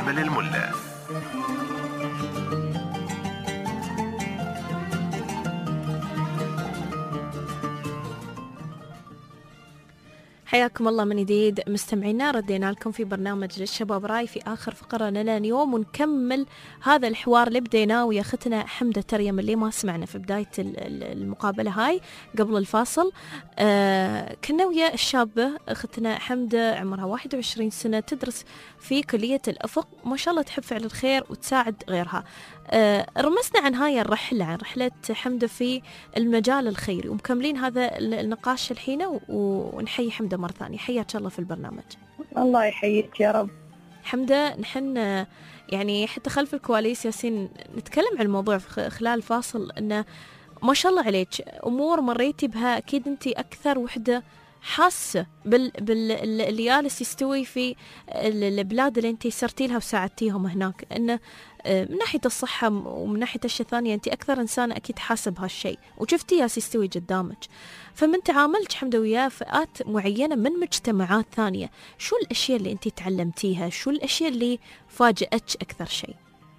حياكم الله من جديد مستمعينا. ردينا لكم في برنامج للشباب راي في آخر فقرة لنا اليوم، ونكمل هذا الحوار اللي بديناه ويا أختنا حمدة تريم اللي ما سمعنا في بداية المقابلة هاي قبل الفاصل. كنا ويا الشابة أختنا حمدة عمرها 21 سنة تدرس في كلية الأفق، ما شاء الله تحب فعل الخير وتساعد غيرها. رمسنا عن هاي الرحلة، عن رحلة حمدة في المجال الخيري، ومكملين هذا النقاش الحين، ونحيي حمدة مرة ثانية. حياك الله في البرنامج. الله يحييك يا رب. حمدة، نحن يعني حتى خلف الكواليس ياسين نتكلم عن الموضوع خلال الفاصل، أنه ما شاء الله عليك أمور مريتي بها أكيد أنت أكثر وحدة حاسة اللي جالس يستوي في البلاد اللي أنت سرتي لها وساعدتيهم هناك، أنه من ناحية الصحة ومن ناحية الشيء الثاني أنت أكثر إنسان أكيد حاسب هالشيء وشفتي ياس يستوي قدامك. فمن تعاملت حمدة وياه فئات معينة من مجتمعات ثانية، شو الأشياء اللي أنت تعلمتيها؟ شو الأشياء اللي فاجأتش أكثر شيء؟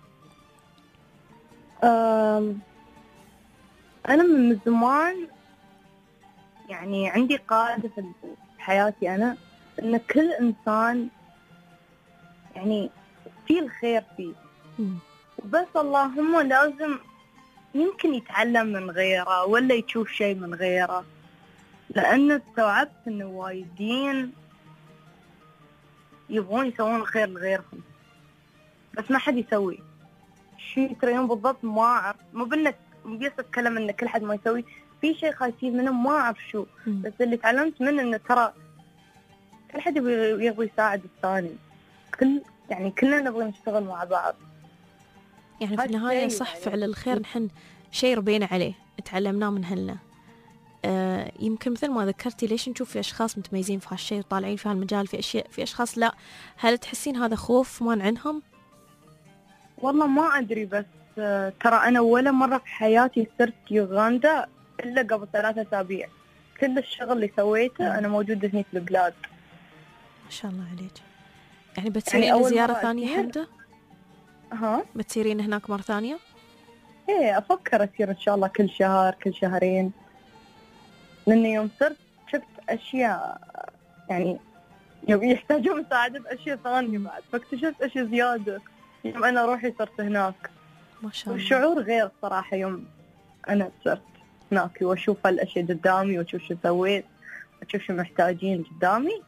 أنا من زمان يعني عندي قاعدة في حياتي أنا، إن كل إنسان يعني فيه الخير فيه، بس اللهم لازم يمكن يتعلم من غيره ولا يشوف شيء من غيره، لأن استوعبت إن وايدين يبغون يسوون الخير لغيرهم بس ما حد يسوي. شو تريون بالضبط ما أعرف، مو بس أتكلم إن كل حد ما يسوي، في شيء خايفين منه ما أعرف شو، بس اللي تعلمت منه إنه ترى كل حد يبغى يساعد الثاني، يعني كلنا نبغى نشتغل مع بعض. يعني في النهاية صح يعني فعل الخير نحن شيء ربينا عليه تعلمناه من هلنا. يمكن مثل ما ذكرتي ليش نشوف في أشخاص متميزين في هالشيء وطالعين في هالمجال، في أشخاص لا، هل تحسين هذا خوف مان عنهم؟ والله ما أدري، بس ترى أنا ولا مرة في حياتي سرت يوغندا إلا قبل 3 أسابيع. كل الشغل اللي سويته أنا موجودة هنا في البلاد. ما شاء الله عليك. يعني بتسيرين زيارة ثانية حمدة؟ بتسيرين هناك مرة ثانية؟ إيه أفكر أسير إن شاء الله كل شهر كل شهرين، لأني يوم صرت شفت أشياء يعني يحتاجون مساعدة بأشياء ثانية بعد، فاكتشفت أشياء زيادة يوم أنا روحي صرت هناك. ما شاء الله. والشعور غير صراحة يوم أنا صرت هناك وأشوف هالأشياء قدامي وأشوف شو سويت وأشوف شو محتاجين قدامي.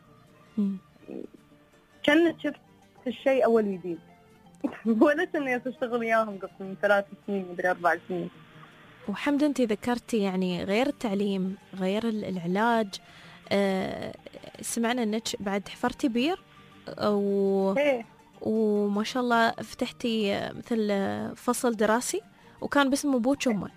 كأني شفت الشيء أول جديد ولا كأني أشتغل وياهم قبل من 3 سنين مدري 4 سنين. وحمد أنت ذكرتي يعني غير التعليم غير العلاج، سمعنا أنك بعد حفرتي بير وما شاء الله فتحتي مثل فصل دراسي وكان باسم أبوك وأمك.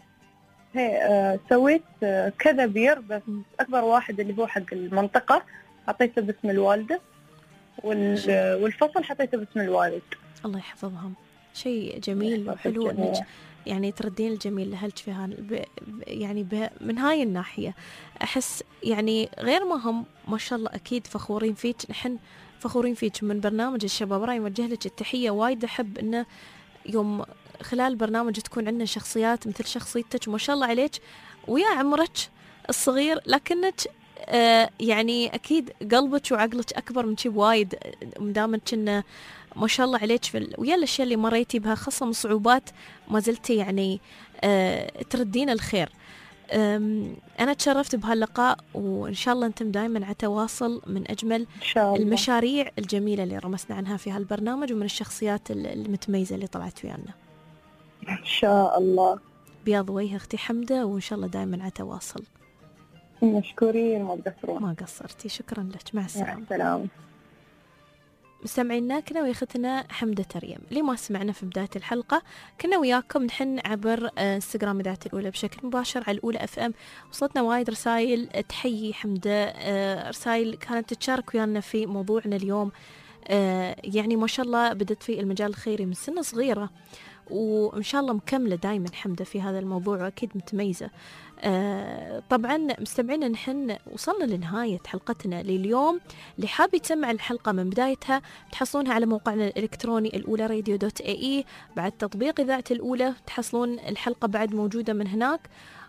سويت كذا بير، بس أكبر واحد اللي هو حق المنطقة حطيته باسم الوالدة، والفصل حطيته باسم الوالد. الله يحفظهم. شيء جميل وحلو انك يعني تردين الجميل لهلك في يعني من هاي الناحية. أحس يعني غير ما هم ما شاء الله أكيد فخورين فيك، نحن فخورين فيك من برنامج الشباب راي نوجه لك التحية. وايد أحب إنه يوم خلال برنامج تكون عندنا شخصيات مثل شخصيتك ما شاء الله عليك ويا عمرك الصغير، لكنك يعني أكيد قلبك وعقلك أكبر من شي بوايد، مدامك إنه ما شاء الله عليك ويا الأشياء اللي مريتي بها خاصة من صعوبات ما زلتي يعني تردين الخير. أنا تشرفت بهاللقاء وإن شاء الله أنتم دائما على تواصل من أجمل المشاريع الجميلة اللي رمسنا عنها في هالبرنامج ومن الشخصيات المتميزة اللي طلعت ويانا إن شاء الله. بياض وجه أختي حمدة، وإن شاء الله دائما على تواصل. مشكورين ما تقصرون. ما قصرتي، شكرا لك، مع السلامة. مع السلامة. مستمعينا كنا ويا اختنا حمدة تريم اللي ما سمعنا في بداية الحلقة، كنا وياكم نحن عبر انستغرام إذاعة الأولى بشكل مباشر على الأولى FM. وصلتنا وايد رسائل تحيي حمدة، رسائل كانت تشارك ويانا في موضوعنا اليوم. يعني ما شاء الله بدت في المجال الخيري من سنة صغيرة، وإن شاء الله مكملة دايما حمدة في هذا الموضوع وأكيد متميزة. طبعا مستمعين نحن وصلنا لنهاية حلقتنا لليوم. اللي حاب يتسمع الحلقة من بدايتها تحصلونها على موقعنا الإلكتروني الأولى radio.ae. بعد تطبيق إذاعة الأولى تحصلون الحلقة بعد موجودة من هناك.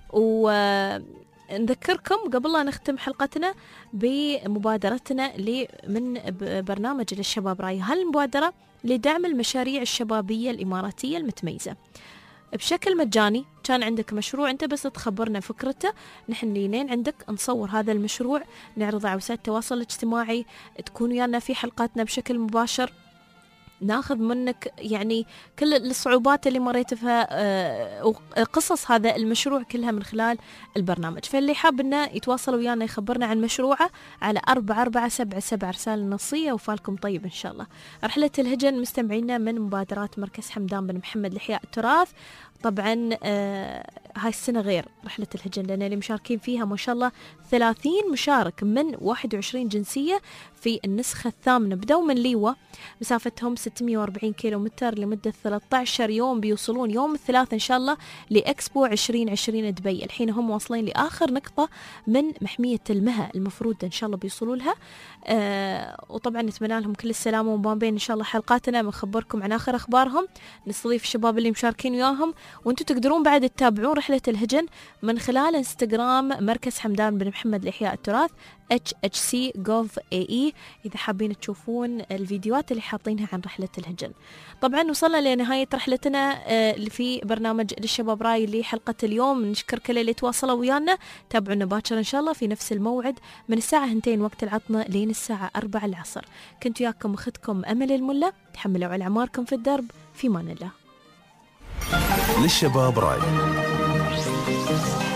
ونذكركم قبل لا نختم حلقتنا بمبادرتنا من برنامج للشباب راي، هالمبادرة لدعم المشاريع الشبابية الإماراتية المتميزة بشكل مجاني. كان عندك مشروع أنت بس تخبرنا فكرته، نحن لين عندك نصور هذا المشروع نعرضه على وسائل التواصل الاجتماعي، تكون ويانا في حلقاتنا بشكل مباشر، ناخذ منك يعني كل الصعوبات اللي مريت فيها وقصص هذا المشروع كلها من خلال البرنامج. فاللي حاب انه يتواصل ويانا يخبرنا عن مشروعه على 4477 رسالة نصية وفالكم طيب ان شاء الله. رحلة الهجن مستمعينا من مبادرات مركز حمدان بن محمد لإحياء التراث. طبعا هاي السنة غير رحلة الهجن لأن اللي مشاركين فيها ما شاء الله 30 مشارك من 21 جنسية في النسخة الثامنة. بدأوا من ليوة، مسافتهم 640 كيلومتر لمدة 13 يوم، بيوصلون يوم الثلاث إن شاء الله لإكسبو 2020 دبي. الحين هم واصلين لآخر نقطة من محمية المها، المفروض إن شاء الله بيوصلوا لها. وطبعا نتمنى لهم كل السلامة، وما بين إن شاء الله حلقاتنا بنخبركم عن آخر أخبارهم، نستضيف الشباب اللي مشاركين وياهم. وانتم تقدرون بعد تتابعون رحلة الهجن من خلال انستغرام مركز حمدان بن محمد لإحياء التراث HHC.gov.ae إذا حابين تشوفون الفيديوهات اللي حاطينها عن رحلة الهجن. طبعا وصلنا لنهاية رحلتنا في برنامج للشباب راي لحلقة اليوم. نشكر كل اللي تواصلوا ويانا، تابعونا باكر إن شاء الله في نفس الموعد من الساعة 2 وقت العطنة لين الساعة 4 العصر. كنت وياكم أختكم أمل الملا، تحملوا على أعماركم في الدرب، في مان الله. للشباب راي.